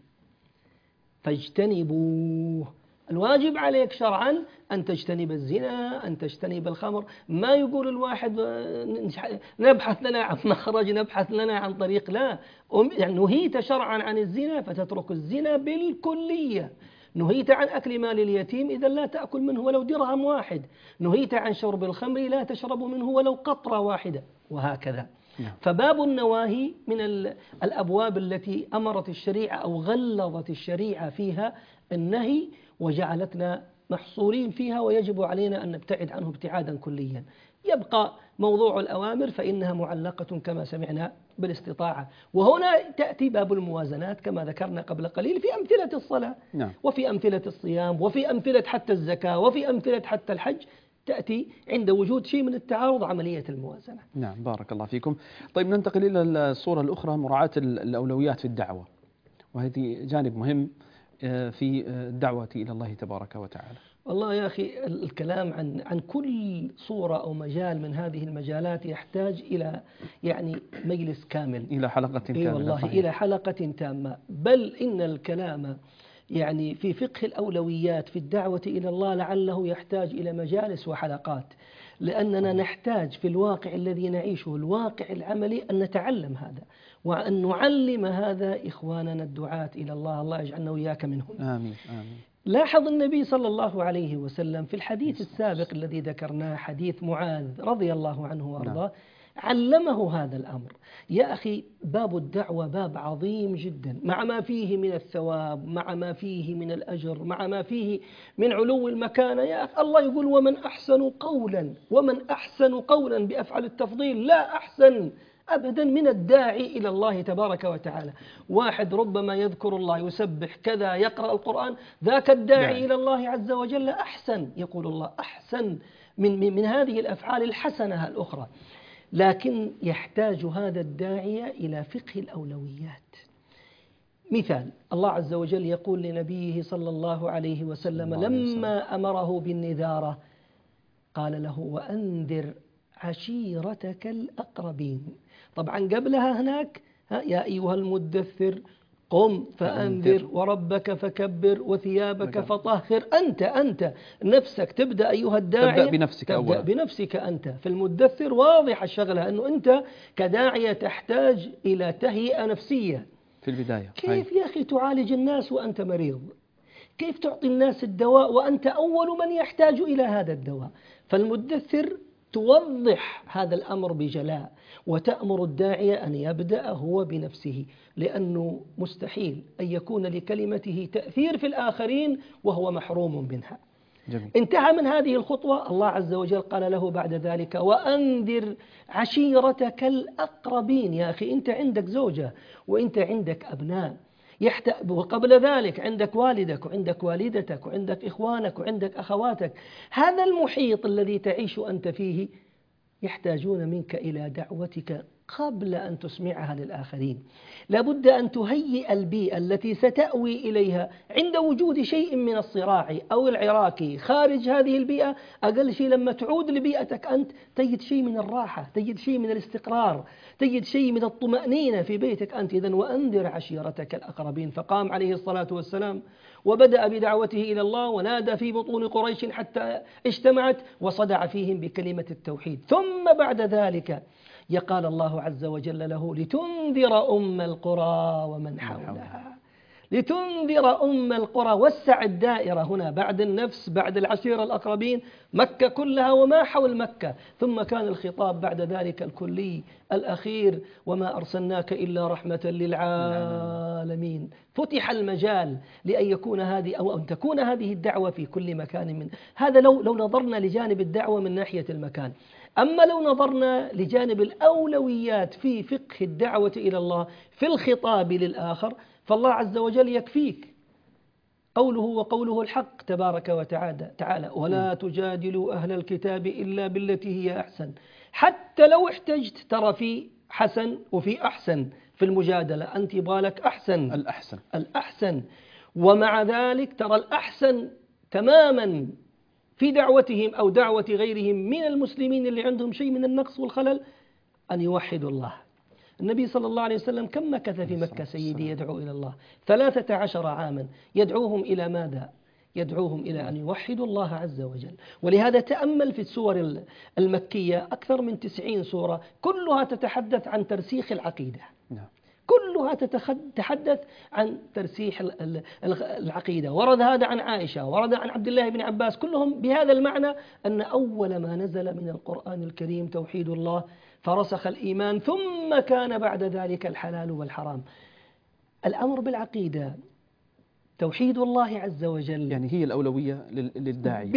فاجتنبوه. الواجب عليك شرعا أن تجتنب الزنا، أن تجتنب الخمر. ما يقول الواحد نبحث لنا عن مخرج، نبحث لنا عن طريق. لا، يعني نهيت شرعا عن الزنا فتترك الزنا بالكلية. نهيت عن أكل مال اليتيم، إذا لا تأكل منه ولو درهم واحد. نهيت عن شرب الخمر، لا تشرب منه ولو قطرة واحدة، وهكذا. فباب النواهي من الأبواب التي أمرت الشريعة أو غلظت الشريعة فيها النهي، وجعلتنا محصورين فيها، ويجب علينا أن نبتعد عنه ابتعادا كليا. يبقى موضوع الأوامر فإنها معلقة كما سمعنا بالاستطاعة. وهنا تأتي باب الموازنات كما ذكرنا قبل قليل في أمثلة الصلاة، وفي أمثلة الصيام، وفي أمثلة حتى الزكاة، وفي أمثلة حتى الحج. تأتي عند وجود شيء من التعارض عملية الموازنة. نعم، بارك الله فيكم. طيب ننتقل إلى الصورة الأخرى، مراعاة الأولويات في الدعوة، وهذه جانب مهم في الدعوة إلى الله تبارك وتعالى. والله يا أخي الكلام عن كل صورة أو مجال من هذه المجالات يحتاج إلى يعني مجلس كامل، إلى حلقة كاملة. والله صحيح. إلى حلقة تامة. بل إن الكلام يعني في فقه الأولويات في الدعوة إلى الله لعله يحتاج إلى مجالس وحلقات، لأننا نحتاج في الواقع الذي نعيشه، الواقع العملي، أن نتعلم هذا وأن نعلم هذا إخواننا الدعاة إلى الله. الله يجعلنا وإياك منهم. آمين آمين. لاحظ النبي صلى الله عليه وسلم في الحديث السابق الذي ذكرناه، حديث معاذ رضي الله عنه وارضاه، علمه هذا الأمر. يا أخي باب الدعوة باب عظيم جدا، مع ما فيه من الثواب، مع ما فيه من الأجر، مع ما فيه من علو المكانة. يا أخي الله يقول ومن أحسن قولا بأفعل التفضيل، لا أحسن أبدا من الداعي إلى الله تبارك وتعالى. واحد ربما يذكر الله، يسبح كذا، يقرأ القرآن، ذاك الداعي إلى الله عز وجل أحسن، يقول الله أحسن من هذه الأفعال الحسنة الأخرى. لكن يحتاج هذا الداعية إلى فقه الأولويات. مثال، الله عز وجل يقول لنبيه صلى الله عليه وسلم لما أمره بالنذارة قال له وأنذر عشيرتك الأقربين. طبعا قبلها هناك يا أيها المدثر قم فأنذر وربك فكبر وثيابك فطهر. أنت نفسك تبدأ أيها الداعية، تبدأ بنفسك أولا، بنفسك أنت. في المدثر واضح الشغلة أنه أنت كداعية تحتاج إلى تهيئة نفسية في البداية. كيف يا أخي تعالج الناس وأنت مريض؟ كيف تعطي الناس الدواء وأنت أول من يحتاج إلى هذا الدواء؟ فالمدثر توضح هذا الأمر بجلاء، وتأمر الداعية أن يبدأ هو بنفسه، لأنه مستحيل أن يكون لكلمته تأثير في الآخرين وهو محروم منها. جميل. انتهى من هذه الخطوة، الله عز وجل قال له بعد ذلك وأنذر عشيرتك الأقربين. يا أخي أنت عندك زوجة وأنت عندك أبناء، وقبل ذلك عندك والدك وعندك والدتك وعندك إخوانك وعندك أخواتك. هذا المحيط الذي تعيش أنت فيه يحتاجون منك إلى دعوتك قبل أن تسمعها للآخرين. لابد أن تهيئ البيئة التي ستأوي إليها عند وجود شيء من الصراع أو العراك خارج هذه البيئة. أقل شيء لما تعود لبيئتك أنت تجد شيء من الراحة، تجد شيء من الاستقرار، تجد شيء من الطمأنينة في بيتك أنت. إذن وأنذر عشيرتك الأقربين. فقام عليه الصلاة والسلام وبدأ بدعوته إلى الله، ونادى في بطون قريش حتى اجتمعت، وصدع فيهم بكلمة التوحيد. ثم بعد ذلك يقال الله عز وجل له لتنذر أم القرى ومن حولها. لتنذر أم القرى. وسع الدائرة هنا بعد النفس، بعد العشيرة الأقربين، مكة كلها وما حول مكة، ثم كان الخطاب بعد ذلك الكلي الأخير: وما أرسلناك إلا رحمة للعالمين. فتح المجال لأن يكون هذه أو أن تكون هذه الدعوة في كل مكان. من هذا لو نظرنا لجانب الدعوة من ناحية المكان. أما لو نظرنا لجانب الأولويات في فقه الدعوة إلى الله في الخطاب للآخر، فالله عز وجل يكفيك قوله وقوله الحق تبارك وتعالى: ولا تجادلوا أهل الكتاب إلا بالتي هي أحسن. حتى لو احتجت ترى في حسن وفي أحسن في المجادلة، أنت يبغالك أحسن الأحسن، ومع ذلك ترى الأحسن تماما في دعوتهم أو دعوة غيرهم من المسلمين اللي عندهم شيء من النقص والخلل أن يوحدوا الله. النبي صلى الله عليه وسلم كم مكث في مكة سيدي يدعو إلى الله؟ 13 عاما. يدعوهم إلى ماذا؟ يدعوهم إلى أن يوحدوا الله عز وجل. ولهذا تأمل في السور المكية أكثر من 90 سورة كلها تتحدث عن ترسيخ العقيدة، كلها تتحدث عن ترسيح العقيدة. ورد هذا عن عائشة، ورد عن عبد الله بن عباس، كلهم بهذا المعنى أن أول ما نزل من القرآن الكريم توحيد الله، فرسخ الإيمان، ثم كان بعد ذلك الحلال والحرام. الأمر بالعقيدة، توحيد الله عز وجل، يعني هي الأولوية للداعي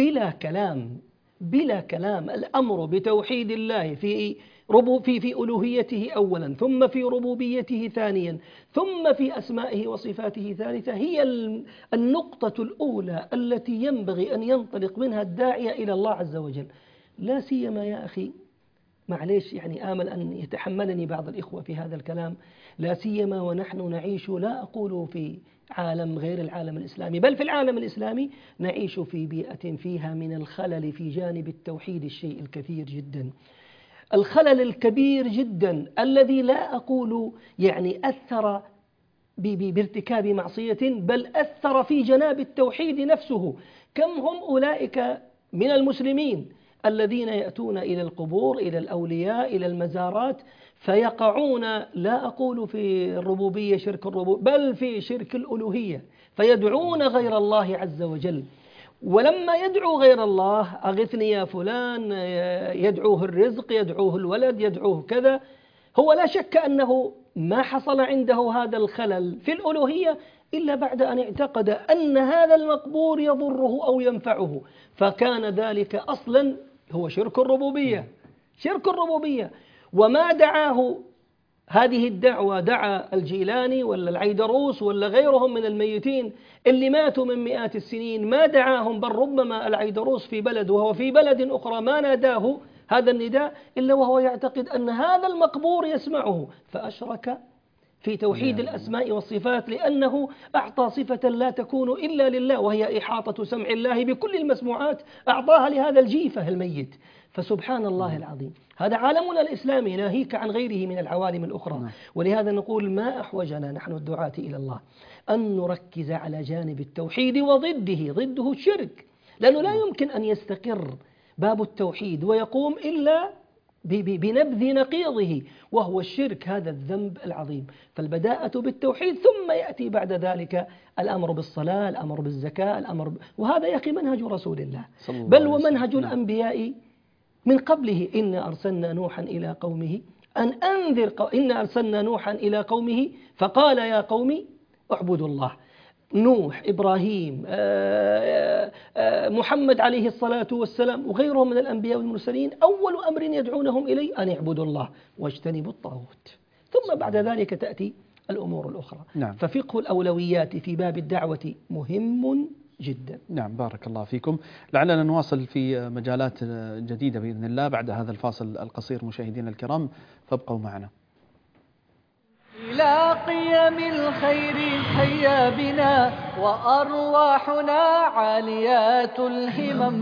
بلا كلام. الأمر بتوحيد الله في ألوهيته أولا، ثم في ربوبيته ثانيا، ثم في أسمائه وصفاته ثالثا، هي النقطة الأولى التي ينبغي أن ينطلق منها الداعية إلى الله عز وجل. لا سيما يا أخي، معليش يعني آمل أن يتحملني بعض الإخوة في هذا الكلام، لا سيما ونحن نعيش، لا أقول في عالم غير العالم الإسلامي، بل في العالم الإسلامي نعيش في بيئة فيها من الخلل في جانب التوحيد الشيء الكثير جدا، الخلل الكبير جدا الذي لا أقول يعني أثر بارتكاب معصية، بل أثر في جناب التوحيد نفسه. كم هم أولئك من المسلمين الذين يأتون إلى القبور، إلى الأولياء، إلى المزارات، فيقعون لا أقول في الربوبية شرك الربوبية، بل في شرك الألوهية، فيدعون غير الله عز وجل. ولما يدعو غير الله، أغثني يا فلان، يدعوه الرزق، يدعوه الولد، يدعوه كذا، هو لا شك أنه ما حصل عنده هذا الخلل في الألوهية إلا بعد أن اعتقد أن هذا المقبور يضره أو ينفعه، فكان ذلك أصلا هو شرك الربوبية. وما دعاه هذه الدعوة، دعا الجيلاني ولا العيدروس ولا غيرهم من الميتين اللي ماتوا من مئات السنين، ما دعاهم، بل ربما العيدروس في بلد وهو في بلد أخرى ما ناداه هذا النداء إلا وهو يعتقد أن هذا المقبور يسمعه، فأشرك في توحيد الأسماء والصفات، لأنه أعطى صفة لا تكون إلا لله، وهي إحاطة سمع الله بكل المسموعات، أعطاها لهذا الجيفة الميت. فسبحان الله العظيم، هذا عالمنا الإسلامي ناهيك عن غيره من العوالم الأخرى. ولهذا نقول ما أحوجنا نحن الدعاة إلى الله أن نركز على جانب التوحيد ضده الشرك، لأنه لا يمكن أن يستقر باب التوحيد ويقوم إلا بنبذ نقيضه وهو الشرك، هذا الذنب العظيم. فالبداءة بالتوحيد، ثم يأتي بعد ذلك الأمر بالصلاة، الأمر بالزكاة، وهذا يا أخي منهج رسول الله، بل ومنهج الأنبياء من قبله. إنا أرسلنا نوحا إلى قومه فقال يا قوم اعبدوا الله. نوح، إبراهيم، محمد عليه الصلاة والسلام وغيرهم من الأنبياء والمرسلين، أول أمر يدعونهم إليه أن يعبدوا الله واجتنبوا الطاغوت، ثم بعد ذلك تأتي الأمور الأخرى. ففقه الأولويات في باب الدعوة مهم جدا. نعم، بارك الله فيكم. لعلنا نواصل في مجالات جديدة بإذن الله بعد هذا الفاصل القصير. مشاهدينا الكرام فابقوا معنا. إلى قيم الخير هيا بنا، وأرواحنا عاليات الهمم.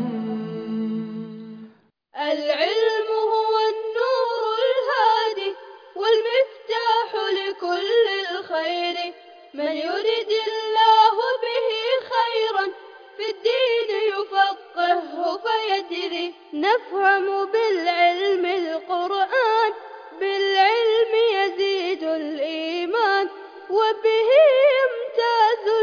العلم هو النور الهادي والمفتاح لكل الخير، من يرد الله به خيرا في الدين يفقهه فيدري. نفهم بالعلم القرآن، بالعلم يزيد الإيمان، وبه يمتاز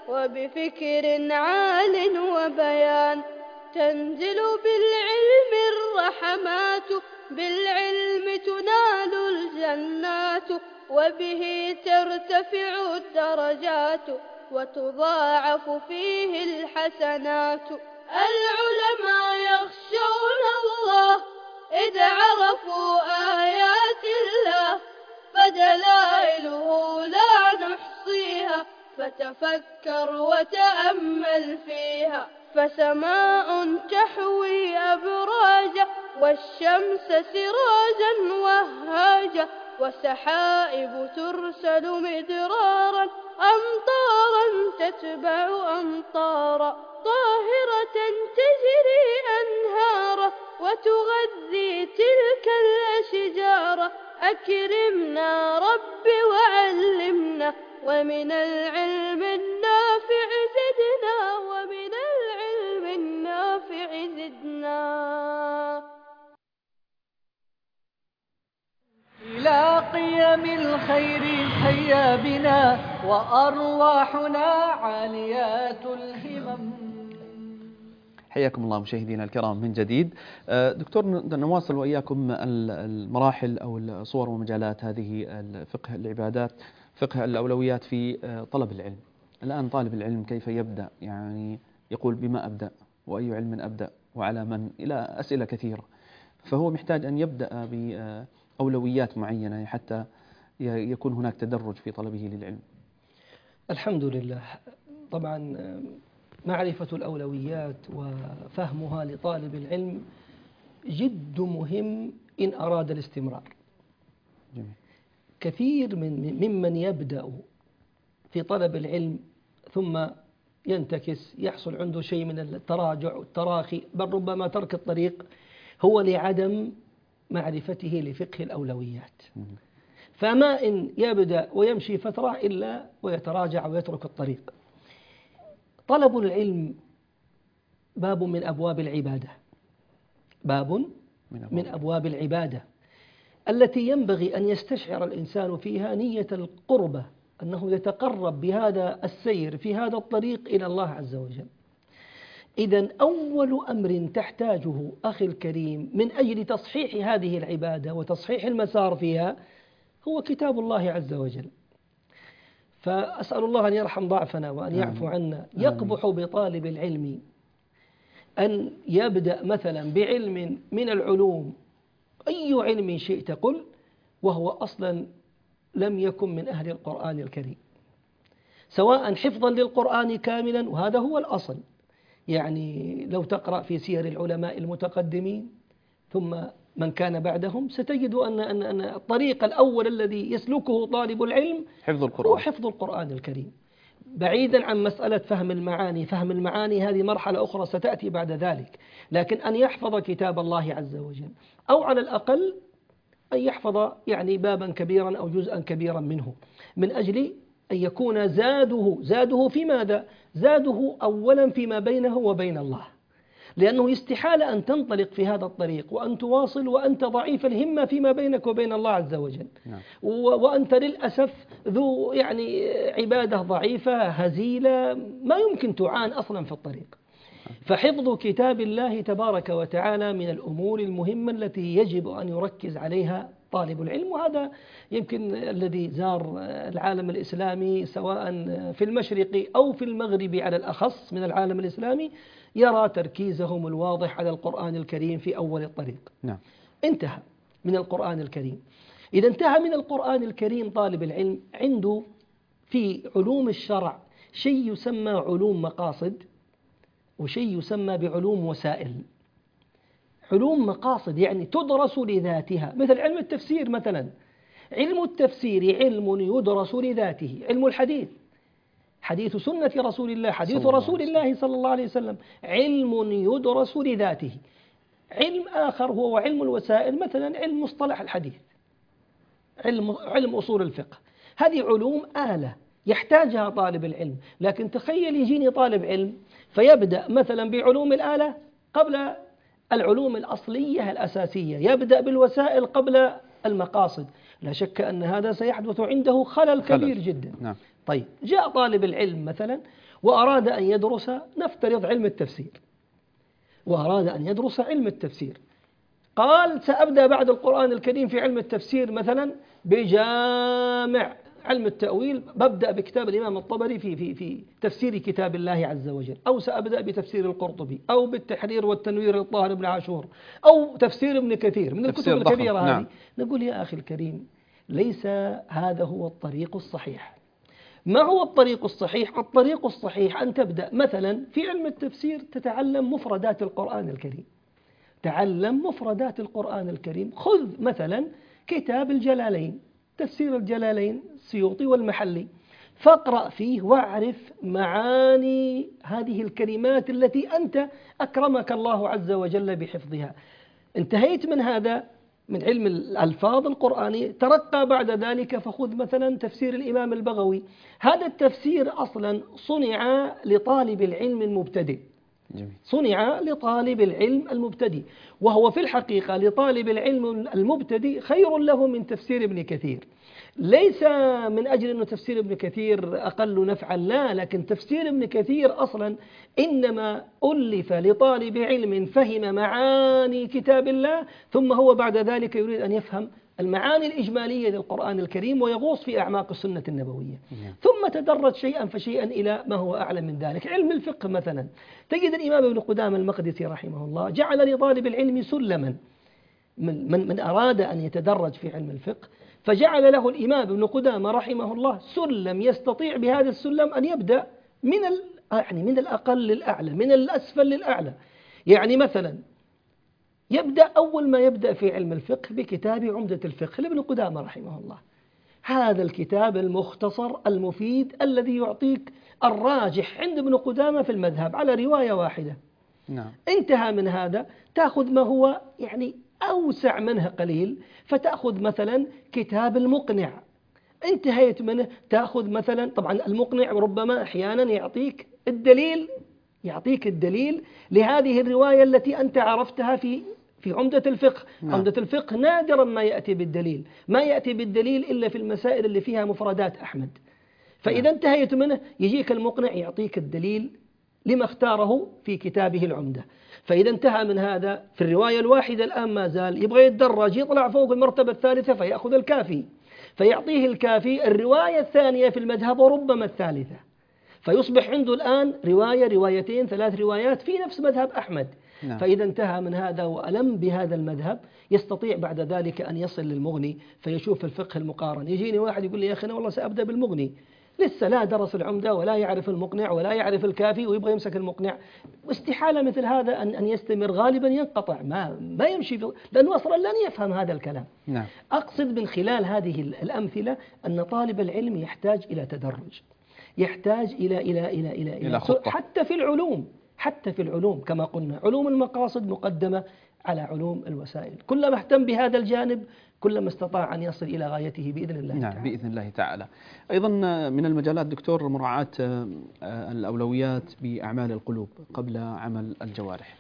وبفكر عال وبيان. تنزل بالعلم الرحمات، بالعلم تنال الجنات، وبه ترتفع الدرجات، وتضاعف فيه الحسنات. العلماء يخشون الله إذ عرفوا آيات الله، فدلائله لا نحصيها، فتفكر وتأمل فيها. فسماء تحوي أبراجا، والشمس سراجا وهاجا، وسحائب ترسل مدرارا، أمطارا تتبع أمطارا، طاهرة تجري أنهارا، وتغذي تلك الأشجار. أكرمنا رب وعلمنا، ومن العلم النافع زدنا، ومن العلم النافع زدنا. إلى قيم الخير هيا بنا، وأرواحنا عاليات الهمم. حياكم الله مشاهدينا الكرام من جديد. دكتور، نواصل وإياكم المراحل أو الصور ومجالات هذه فقه العبادات، فقه الأولويات في طلب العلم. الآن طالب العلم كيف يبدأ؟ يعني يقول بما أبدأ، وأي علم أبدأ، وعلى من، إلى أسئلة كثيرة. فهو محتاج أن يبدأ بأولويات معينة حتى يكون هناك تدرج في طلبه للعلم. الحمد لله. طبعا معرفة الأولويات وفهمها لطالب العلم جد مهم إن أراد الاستمرار. جميل. كثير ممن يبدأ في طلب العلم ثم ينتكس، يحصل عنده شيء من التراجع والتراخي، بل ربما ترك الطريق، هو لعدم معرفته لفقه الأولويات. فما إن يبدأ ويمشي فترة إلا ويتراجع ويترك الطريق. طلب العلم باب من أبواب العبادة، باب من أبواب العبادة التي ينبغي أن يستشعر الإنسان فيها نية القربة، أنه يتقرب بهذا السير في هذا الطريق إلى الله عز وجل. إذن أول أمر تحتاجه أخي الكريم من أجل تصحيح هذه العبادة وتصحيح المسار فيها هو كتاب الله عز وجل. فأسأل الله أن يرحم ضعفنا وأن يعفو عنا. يقبح بطالب العلم أن يبدأ مثلا بعلم من العلوم، أي علم شئت قل، وهو أصلا لم يكن من أهل القرآن الكريم، سواء حفظا للقرآن كاملا، وهذا هو الأصل. يعني لو تقرأ في سير العلماء المتقدمين ثم من كان بعدهم ستجد أن الطريق الأول الذي يسلكه طالب العلم هو حفظ القرآن الكريم، بعيدا عن مسألة فهم المعاني. فهم المعاني هذه مرحلة أخرى ستأتي بعد ذلك، لكن أن يحفظ كتاب الله عز وجل، أو على الأقل أن يحفظ يعني بابا كبيرا أو جزءا كبيرا منه، من أجل أن يكون زاده في ماذا؟ زاده أولا فيما بينه وبين الله، لأنه استحال أن تنطلق في هذا الطريق وأن تواصل وأنت ضعيف الهمة فيما بينك وبين الله عز وجل. وأنت للأسف ذو يعني عبادة ضعيفة هزيلة، ما يمكن تعان أصلا في الطريق. فحفظ كتاب الله تبارك وتعالى من الأمور المهمة التي يجب أن يركز عليها طالب العلم. وهذا يمكن الذي زار العالم الإسلامي سواء في المشرق أو في المغرب على الأخص من العالم الإسلامي يرى تركيزهم الواضح على القرآن الكريم في أول الطريق. نعم. انتهى من القرآن الكريم. إذا انتهى من القرآن الكريم طالب العلم عنده في علوم الشرع شيء يسمى علوم مقاصد، وشيء يسمى بعلوم وسائل. علوم مقاصد يعني تدرس لذاتها، مثل علم التفسير مثلا. علم التفسير علم يدرس لذاته. علم الحديث، حديث سنة رسول الله، حديث رسول الله صلى الله عليه وسلم، علم يدرس لذاته. علم آخر هو علم الوسائل، مثلا علم مصطلح الحديث، علم أصول الفقه. هذه علوم آلة يحتاجها طالب العلم. لكن تخيل يجيني طالب علم فيبدأ مثلا بعلوم الآلة قبل العلوم الأصلية الأساسية، يبدأ بالوسائل قبل المقاصد، لا شك أن هذا سيحدث عنده خلل كبير جدا. نعم. طيب، جاء طالب العلم مثلا وأراد أن يدرس نفترض علم التفسير، وأراد أن يدرس علم التفسير، قال سأبدأ بعد القرآن الكريم في علم التفسير مثلا بجامع علم التأويل، ببدأ بكتاب الإمام الطبري في تفسير كتاب الله عز وجل، أو سأبدأ بتفسير القرطبي، أو بالتحرير والتنوير للطاهر بن عاشور، أو تفسير ابن كثير من الكتب الكبيرة هذه. نعم. نقول يا أخي الكريم ليس هذا هو الطريق الصحيح. ما هو الطريق الصحيح؟ الطريق الصحيح أن تبدأ مثلا في علم التفسير تتعلم مفردات القرآن الكريم، تعلم مفردات القرآن الكريم. خذ مثلا كتاب الجلالين، تفسير الجلالين السيوطي والمحلي، فاقرأ فيه واعرف معاني هذه الكلمات التي أنت أكرمك الله عز وجل بحفظها. انتهيت من هذا من علم الألفاظ القرآنية، ترقى بعد ذلك فخذ مثلا تفسير الإمام البغوي. هذا التفسير أصلا صنع لطالب العلم المبتدئ، صنع لطالب العلم المبتدئ، وهو في الحقيقة لطالب العلم المبتدئ خير له من تفسير ابن كثير. ليس من أجل أن تفسير ابن كثير أقل نفعا، لا، لكن تفسير ابن كثير أصلا إنما ألف لطالب علم فهم معاني كتاب الله، ثم هو بعد ذلك يريد أن يفهم المعاني الإجمالية للقرآن الكريم ويغوص في أعماق السنة النبوية، ثم تدرج شيئا فشيئا إلى ما هو أعلى من ذلك. علم الفقه مثلا تجد الإمام ابن قدامة المقدسي رحمه الله جعل لطالب العلم سلما، من أراد أن يتدرج في علم الفقه فجعل له الإمام ابن قدامة رحمه الله سلم يستطيع بهذا السلم أن يبدأ من الأقل للأعلى، من الأسفل للأعلى. يعني مثلا يبدأ أول ما يبدأ في علم الفقه بكتاب عمدة الفقه لابن قدامة رحمه الله، هذا الكتاب المختصر المفيد الذي يعطيك الراجح عند ابن قدامة في المذهب على رواية واحدة. نعم. انتهى من هذا تأخذ ما هو أوسع منه قليل، فتأخذ مثلا كتاب المقنع، انتهيت منه تأخذ مثلا، طبعا المقنع ربما أحيانا يعطيك الدليل لهذه الرواية التي أنت عرفتها في عمدة الفقه. نعم. عمدة الفقه نادرا ما يأتي بالدليل، ما يأتي بالدليل إلا في المسائل اللي فيها مفردات أحمد. فإذا انتهيت منه يجيك المقنع يعطيك الدليل لما اختاره في كتابه العمدة. فإذا انتهى من هذا في الرواية الواحدة الآن ما زال يبغى يتدرج يطلع فوق المرتبة الثالثة فيأخذ الكافي، فيعطيه الكافي الرواية الثانية في المذهب وربما الثالثة، فيصبح عنده الآن رواية روايتين 3 روايات في نفس مذهب أحمد. نعم. فإذا انتهى من هذا وألم بهذا المذهب يستطيع بعد ذلك أن يصل للمغني فيشوف الفقه المقارن. يجيني واحد يقول لي يا أخي أنا والله سأبدأ بالمغني، لسه لا درس العمدة ولا يعرف المقنع ولا يعرف الكافي ويبغى يمسك المقنع، واستحالة مثل هذا أن يستمر، غالبا ينقطع، ما يمشي لأنه أصلا لن يفهم هذا الكلام. نعم. أقصد من خلال هذه الأمثلة أن طالب العلم يحتاج إلى تدرج، يحتاج إلى خطة. حتى في العلوم كما قلنا علوم المقاصد مقدمة على علوم الوسائل، كلما اهتم بهذا الجانب كلما استطاع أن يصل إلى غايته بإذن الله. نعم تعالى. بإذن الله تعالى. أيضا من المجالات دكتور مراعاة الأولويات بأعمال القلوب قبل عمل الجوارح.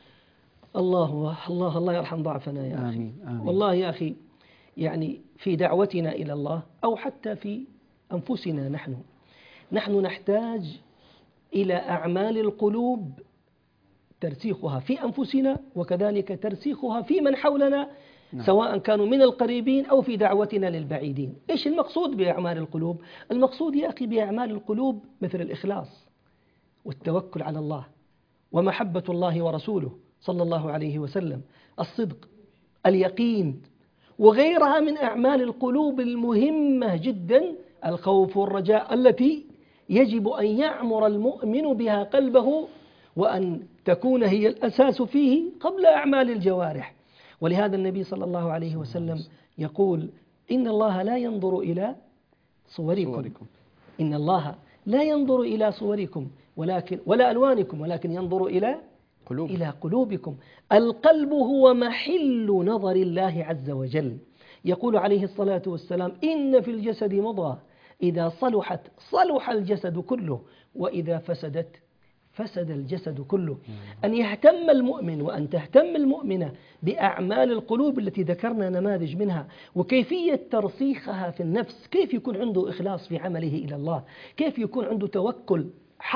الله يرحم ضعفنا يا أخي. آمين. والله يا أخي يعني في دعوتنا إلى الله أو حتى في أنفسنا نحن نحتاج إلى أعمال القلوب ترسيخها في أنفسنا وكذلك ترسيخها في من حولنا. نعم. سواء كانوا من القريبين أو في دعوتنا للبعيدين. إيش المقصود بأعمال القلوب؟ المقصود يا أخي بأعمال القلوب مثل الإخلاص والتوكل على الله ومحبة الله ورسوله صلى الله عليه وسلم، الصدق، اليقين، وغيرها من أعمال القلوب المهمة جدا، الخوف والرجاء التي يجب أن يعمر المؤمن بها قلبه وأن تكون هي الأساس فيه قبل أعمال الجوارح. ولهذا النبي صلى الله عليه وسلم يقول إن الله لا ينظر إلى صوركم، إن الله لا ينظر إلى صوركم ولا ألوانكم ولكن ينظر إلى قلوبكم. القلب هو محل نظر الله عز وجل. يقول عليه الصلاة والسلام إن في الجسد مضغة إذا صلحت صلح الجسد كله وإذا فسدت فسد الجسد كله. أن يهتم المؤمن وأن تهتم المؤمنة بأعمال القلوب التي ذكرنا نماذج منها وكيفية ترسيخها في النفس، كيف يكون عنده إخلاص في عمله إلى الله، كيف يكون عنده توكل حق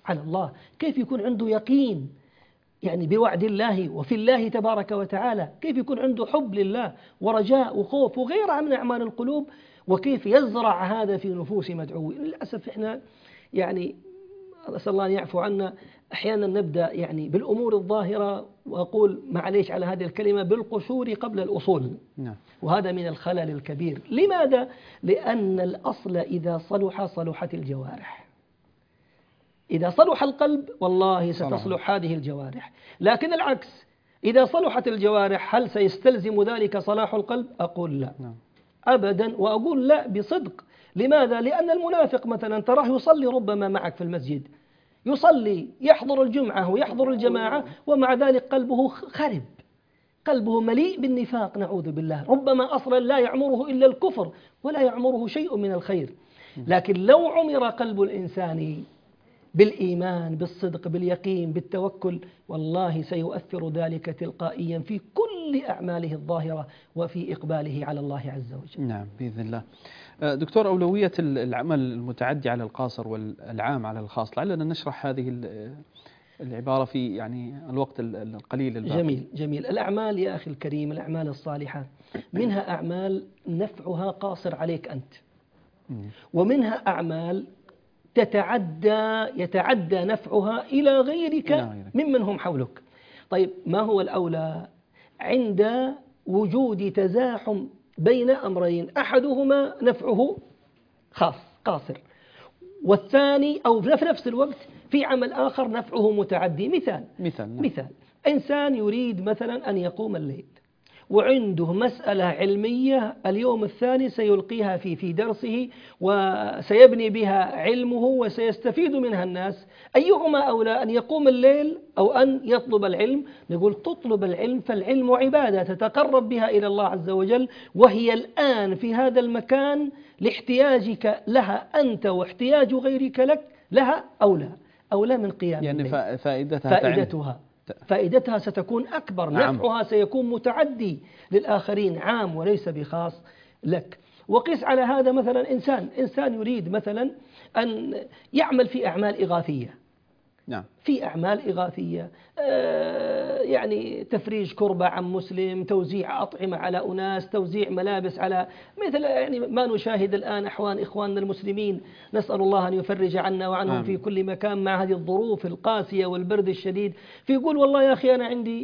على الله، كيف يكون عنده يقين يعني بوعد الله وفي الله تبارك وتعالى، كيف يكون عنده حب لله ورجاء وخوف وغيرها من أعمال القلوب، وكيف يزرع هذا في نفوس مدعوين. للأسف إحنا يعني أسأل الله أن يعفو عنا، أحيانا نبدأ يعني بالأمور الظاهرة، وأقول معليش على هذه الكلمة، بالقشور قبل الأصول. وهذا من الخلل الكبير. لماذا؟ لأن الأصل إذا صلحت الجوارح. إذا صلح القلب والله ستصلح هذه الجوارح. لكن العكس، إذا صلحت الجوارح هل سيستلزم ذلك صلاح القلب؟ أقول لا أبدا، وأقول لا بصدق. لماذا؟ لأن المنافق مثلا تراه يصلي ربما معك في المسجد، يصلي يحضر الجمعة ويحضر الجماعة، ومع ذلك قلبه خرب، قلبه مليء بالنفاق نعوذ بالله، ربما أصلا لا يعمره إلا الكفر ولا يعمره شيء من الخير. لكن لو عمر قلب الإنسان بالإيمان بالصدق باليقين بالتوكل، والله سيؤثر ذلك تلقائيا في كل أعماله الظاهرة وفي إقباله على الله عز وجل. نعم بإذن الله. دكتور، أولوية العمل المتعدي على القاصر والعام على الخاص، لعلنا نشرح هذه العبارة في يعني الوقت القليل الباقي. جميل. الأعمال يا أخي الكريم، الأعمال الصالحة منها أعمال نفعها قاصر عليك أنت، ومنها أعمال يتعدى نفعها إلى غيرك ممن هم حولك. طيب ما هو الأولى؟ عند وجود تزاحم بين أمرين، أحدهما نفعه خاص قاصر، والثاني أو في نفس الوقت في عمل آخر نفعه متعدي. مثال إنسان يريد مثلا أن يقوم الليل، وعنده مسألة علمية اليوم الثاني سيلقيها في درسه وسيبني بها علمه وسيستفيد منها الناس، أيهما أولى، أن يقوم الليل أو أن يطلب العلم؟ نقول تطلب العلم، فالعلم عبادة تتقرب بها إلى الله عز وجل، وهي الآن في هذا المكان لاحتياجك لها أنت واحتياج غيرك لها أولى من قيام الليل. يعني فائدتها ستكون أكبر، نفعها سيكون متعدي للآخرين، عام وليس بخاص لك. وقس على هذا مثلا إنسان يريد مثلا أن يعمل في أعمال إغاثية. في أعمال إغاثية، يعني تفريج كربة عن مسلم، توزيع أطعمة على أناس، توزيع ملابس على مثل يعني ما نشاهد الآن إخواننا المسلمين، نسأل الله أن يفرج عنا وعنهم في كل مكان مع هذه الظروف القاسية والبرد الشديد. فيقول والله يا أخي أنا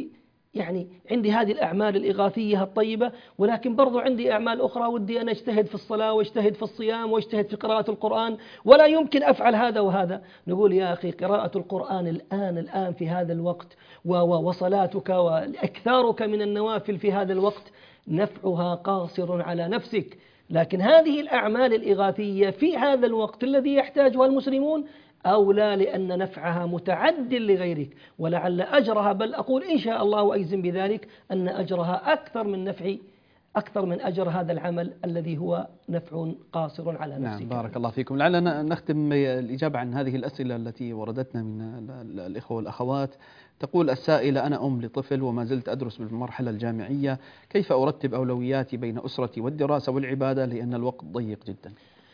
عندي هذه الأعمال الإغاثية الطيبة، ولكن برضو عندي أعمال أخرى ودي أن أجتهد في الصلاة واجتهد في الصيام واجتهد في قراءة القرآن، ولا يمكن أفعل هذا وهذا. نقول يا أخي قراءة القرآن الآن في هذا الوقت وصلاتك وإكثارك من النوافل في هذا الوقت نفعها قاصر على نفسك، لكن هذه الأعمال الإغاثية في هذا الوقت الذي يحتاجها المسلمون أولى، لأن نفعها متعد لغيرك، ولعل أجرها، بل أقول إن شاء الله وأجزم بذلك، أن أجرها أكثر من أجر هذا العمل الذي هو نفع قاصر على نفسك. نعم بارك الله فيكم. لعلنا نختم الإجابة عن هذه الأسئلة التي وردتنا من الإخوة والأخوات. تقول السائلة: أنا أم لطفل وما زلت أدرس بالمرحلة الجامعية، كيف أرتب أولوياتي بين أسرتي والدراسة والعبادة لأن الوقت ضيق جدا؟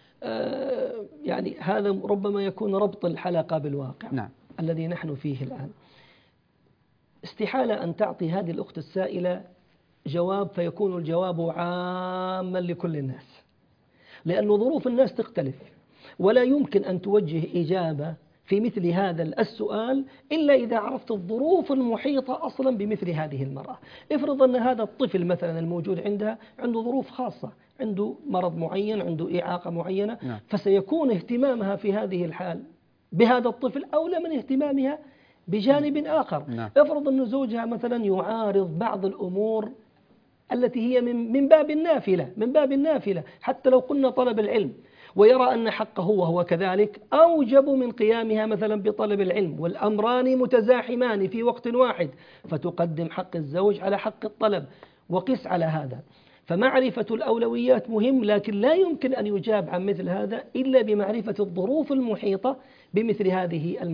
يعني هذا ربما يكون ربط الحلقة بالواقع الذي نحن فيه الآن. استحالة أن تعطي هذه الأخت السائلة جواب فيكون الجواب عاما لكل الناس، لأن ظروف الناس تختلف، ولا يمكن أن توجه إجابة في مثل هذا السؤال إلا إذا عرفت الظروف المحيطة أصلا بمثل هذه المرأة. افرض أن هذا الطفل مثلا الموجود عندها عنده ظروف خاصة، عنده مرض معين، عنده إعاقة معينة، فسيكون اهتمامها في هذه الحال بهذا الطفل أولى من اهتمامها بجانب آخر. افرض أن زوجها مثلا يعارض بعض الأمور التي هي من باب النافلة حتى لو قلنا طلب العلم، ويرى أن حقه وهو كذلك أوجب من قيامها مثلا بطلب العلم، والأمران متزاحمان في وقت واحد، فتقدم حق الزوج على حق الطلب. وقس على هذا. فمعرفة الأولويات مهم، لكن لا يمكن أن يجاب عن مثل هذا إلا بمعرفة الظروف المحيطة بمثل هذه المرأة.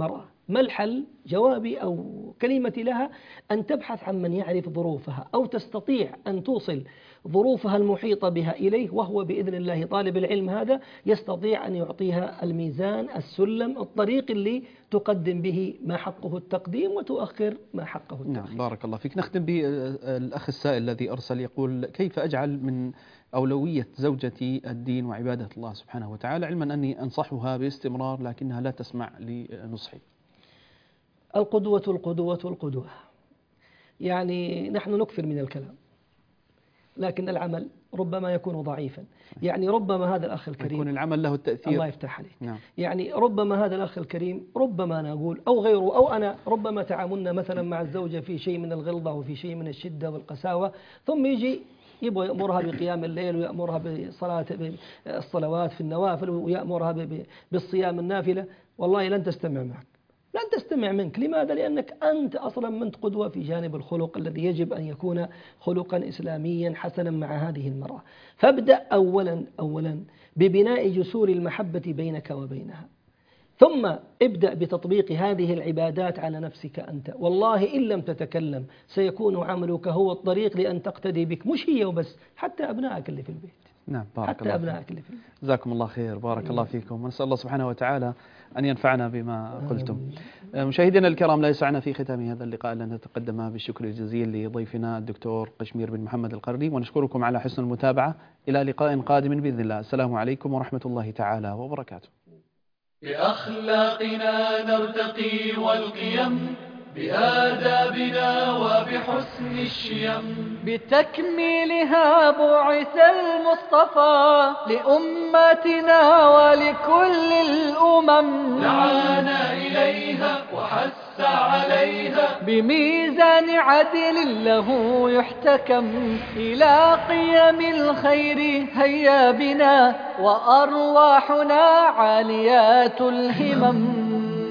ما الحل؟ جوابي أو كلمتي لها أن تبحث عن من يعرف ظروفها أو تستطيع أن توصل ظروفها المحيطة بها إليه، وهو بإذن الله طالب العلم هذا يستطيع أن يعطيها الميزان، السلم، الطريق اللي تقدم به ما حقه التقديم وتؤخر ما حقه التأخير. نعم بارك الله فيك. نختم بالأخ السائل الذي أرسل يقول: كيف أجعل من أولوية زوجتي الدين وعبادة الله سبحانه وتعالى، علما أني أنصحها باستمرار لكنها لا تسمع لنصحي؟ القدوة القدوة القدوة. يعني نحن نكثر من الكلام لكن العمل ربما يكون ضعيفا. يعني ربما هذا الأخ الكريم يكون العمل له التأثير. الله يفتح عليك. نعم. يعني ربما هذا الأخ الكريم، ربما نقول أو غيره أو أنا، ربما تعاملنا مثلا مع الزوجة في شيء من الغلظة وفي شيء من الشدة والقساوة، ثم يجي يبغى يأمرها بقيام الليل ويأمرها بالصلوات في النوافل ويأمرها بالصيام النافلة، والله لن تستمع معك، لن تستمع منك. لماذا؟ لأنك أنت أصلا من قدوة في جانب الخلق الذي يجب أن يكون خلقا إسلاميا حسنا مع هذه المرأة. فابدأ أولا ببناء جسور المحبة بينك وبينها، ثم ابدأ بتطبيق هذه العبادات على نفسك أنت. والله إن لم تتكلم سيكون عملك هو الطريق لأن تقتدي بك، مش هي وبس، حتى أبنائك اللي في البيت. نعم بارك حتى الله أبنائك اللي في البيت. جزاكم الله خير، بارك الله فيكم، ونسأل الله سبحانه وتعالى أن ينفعنا بما قلتم. مشاهدينا الكرام، لا يسعنا في ختام هذا اللقاء أن نتقدم بالشكر الجزيل لضيفنا الدكتور قشمير بن محمد القرني، ونشكركم على حسن المتابعة. إلى لقاء قادم بإذن الله. السلام عليكم ورحمة الله تعالى وبركاته. بأخلاقنا نرتقي والقيم، بآدابنا وبحسن الشيم، بتكميلها بعث المصطفى لأمتنا ولكل الأمم، دعانا إليها وحث عليها بميزان عدل له يحتكم، إلى قيم الخير هيا بنا وأرواحنا عاليات الهمم.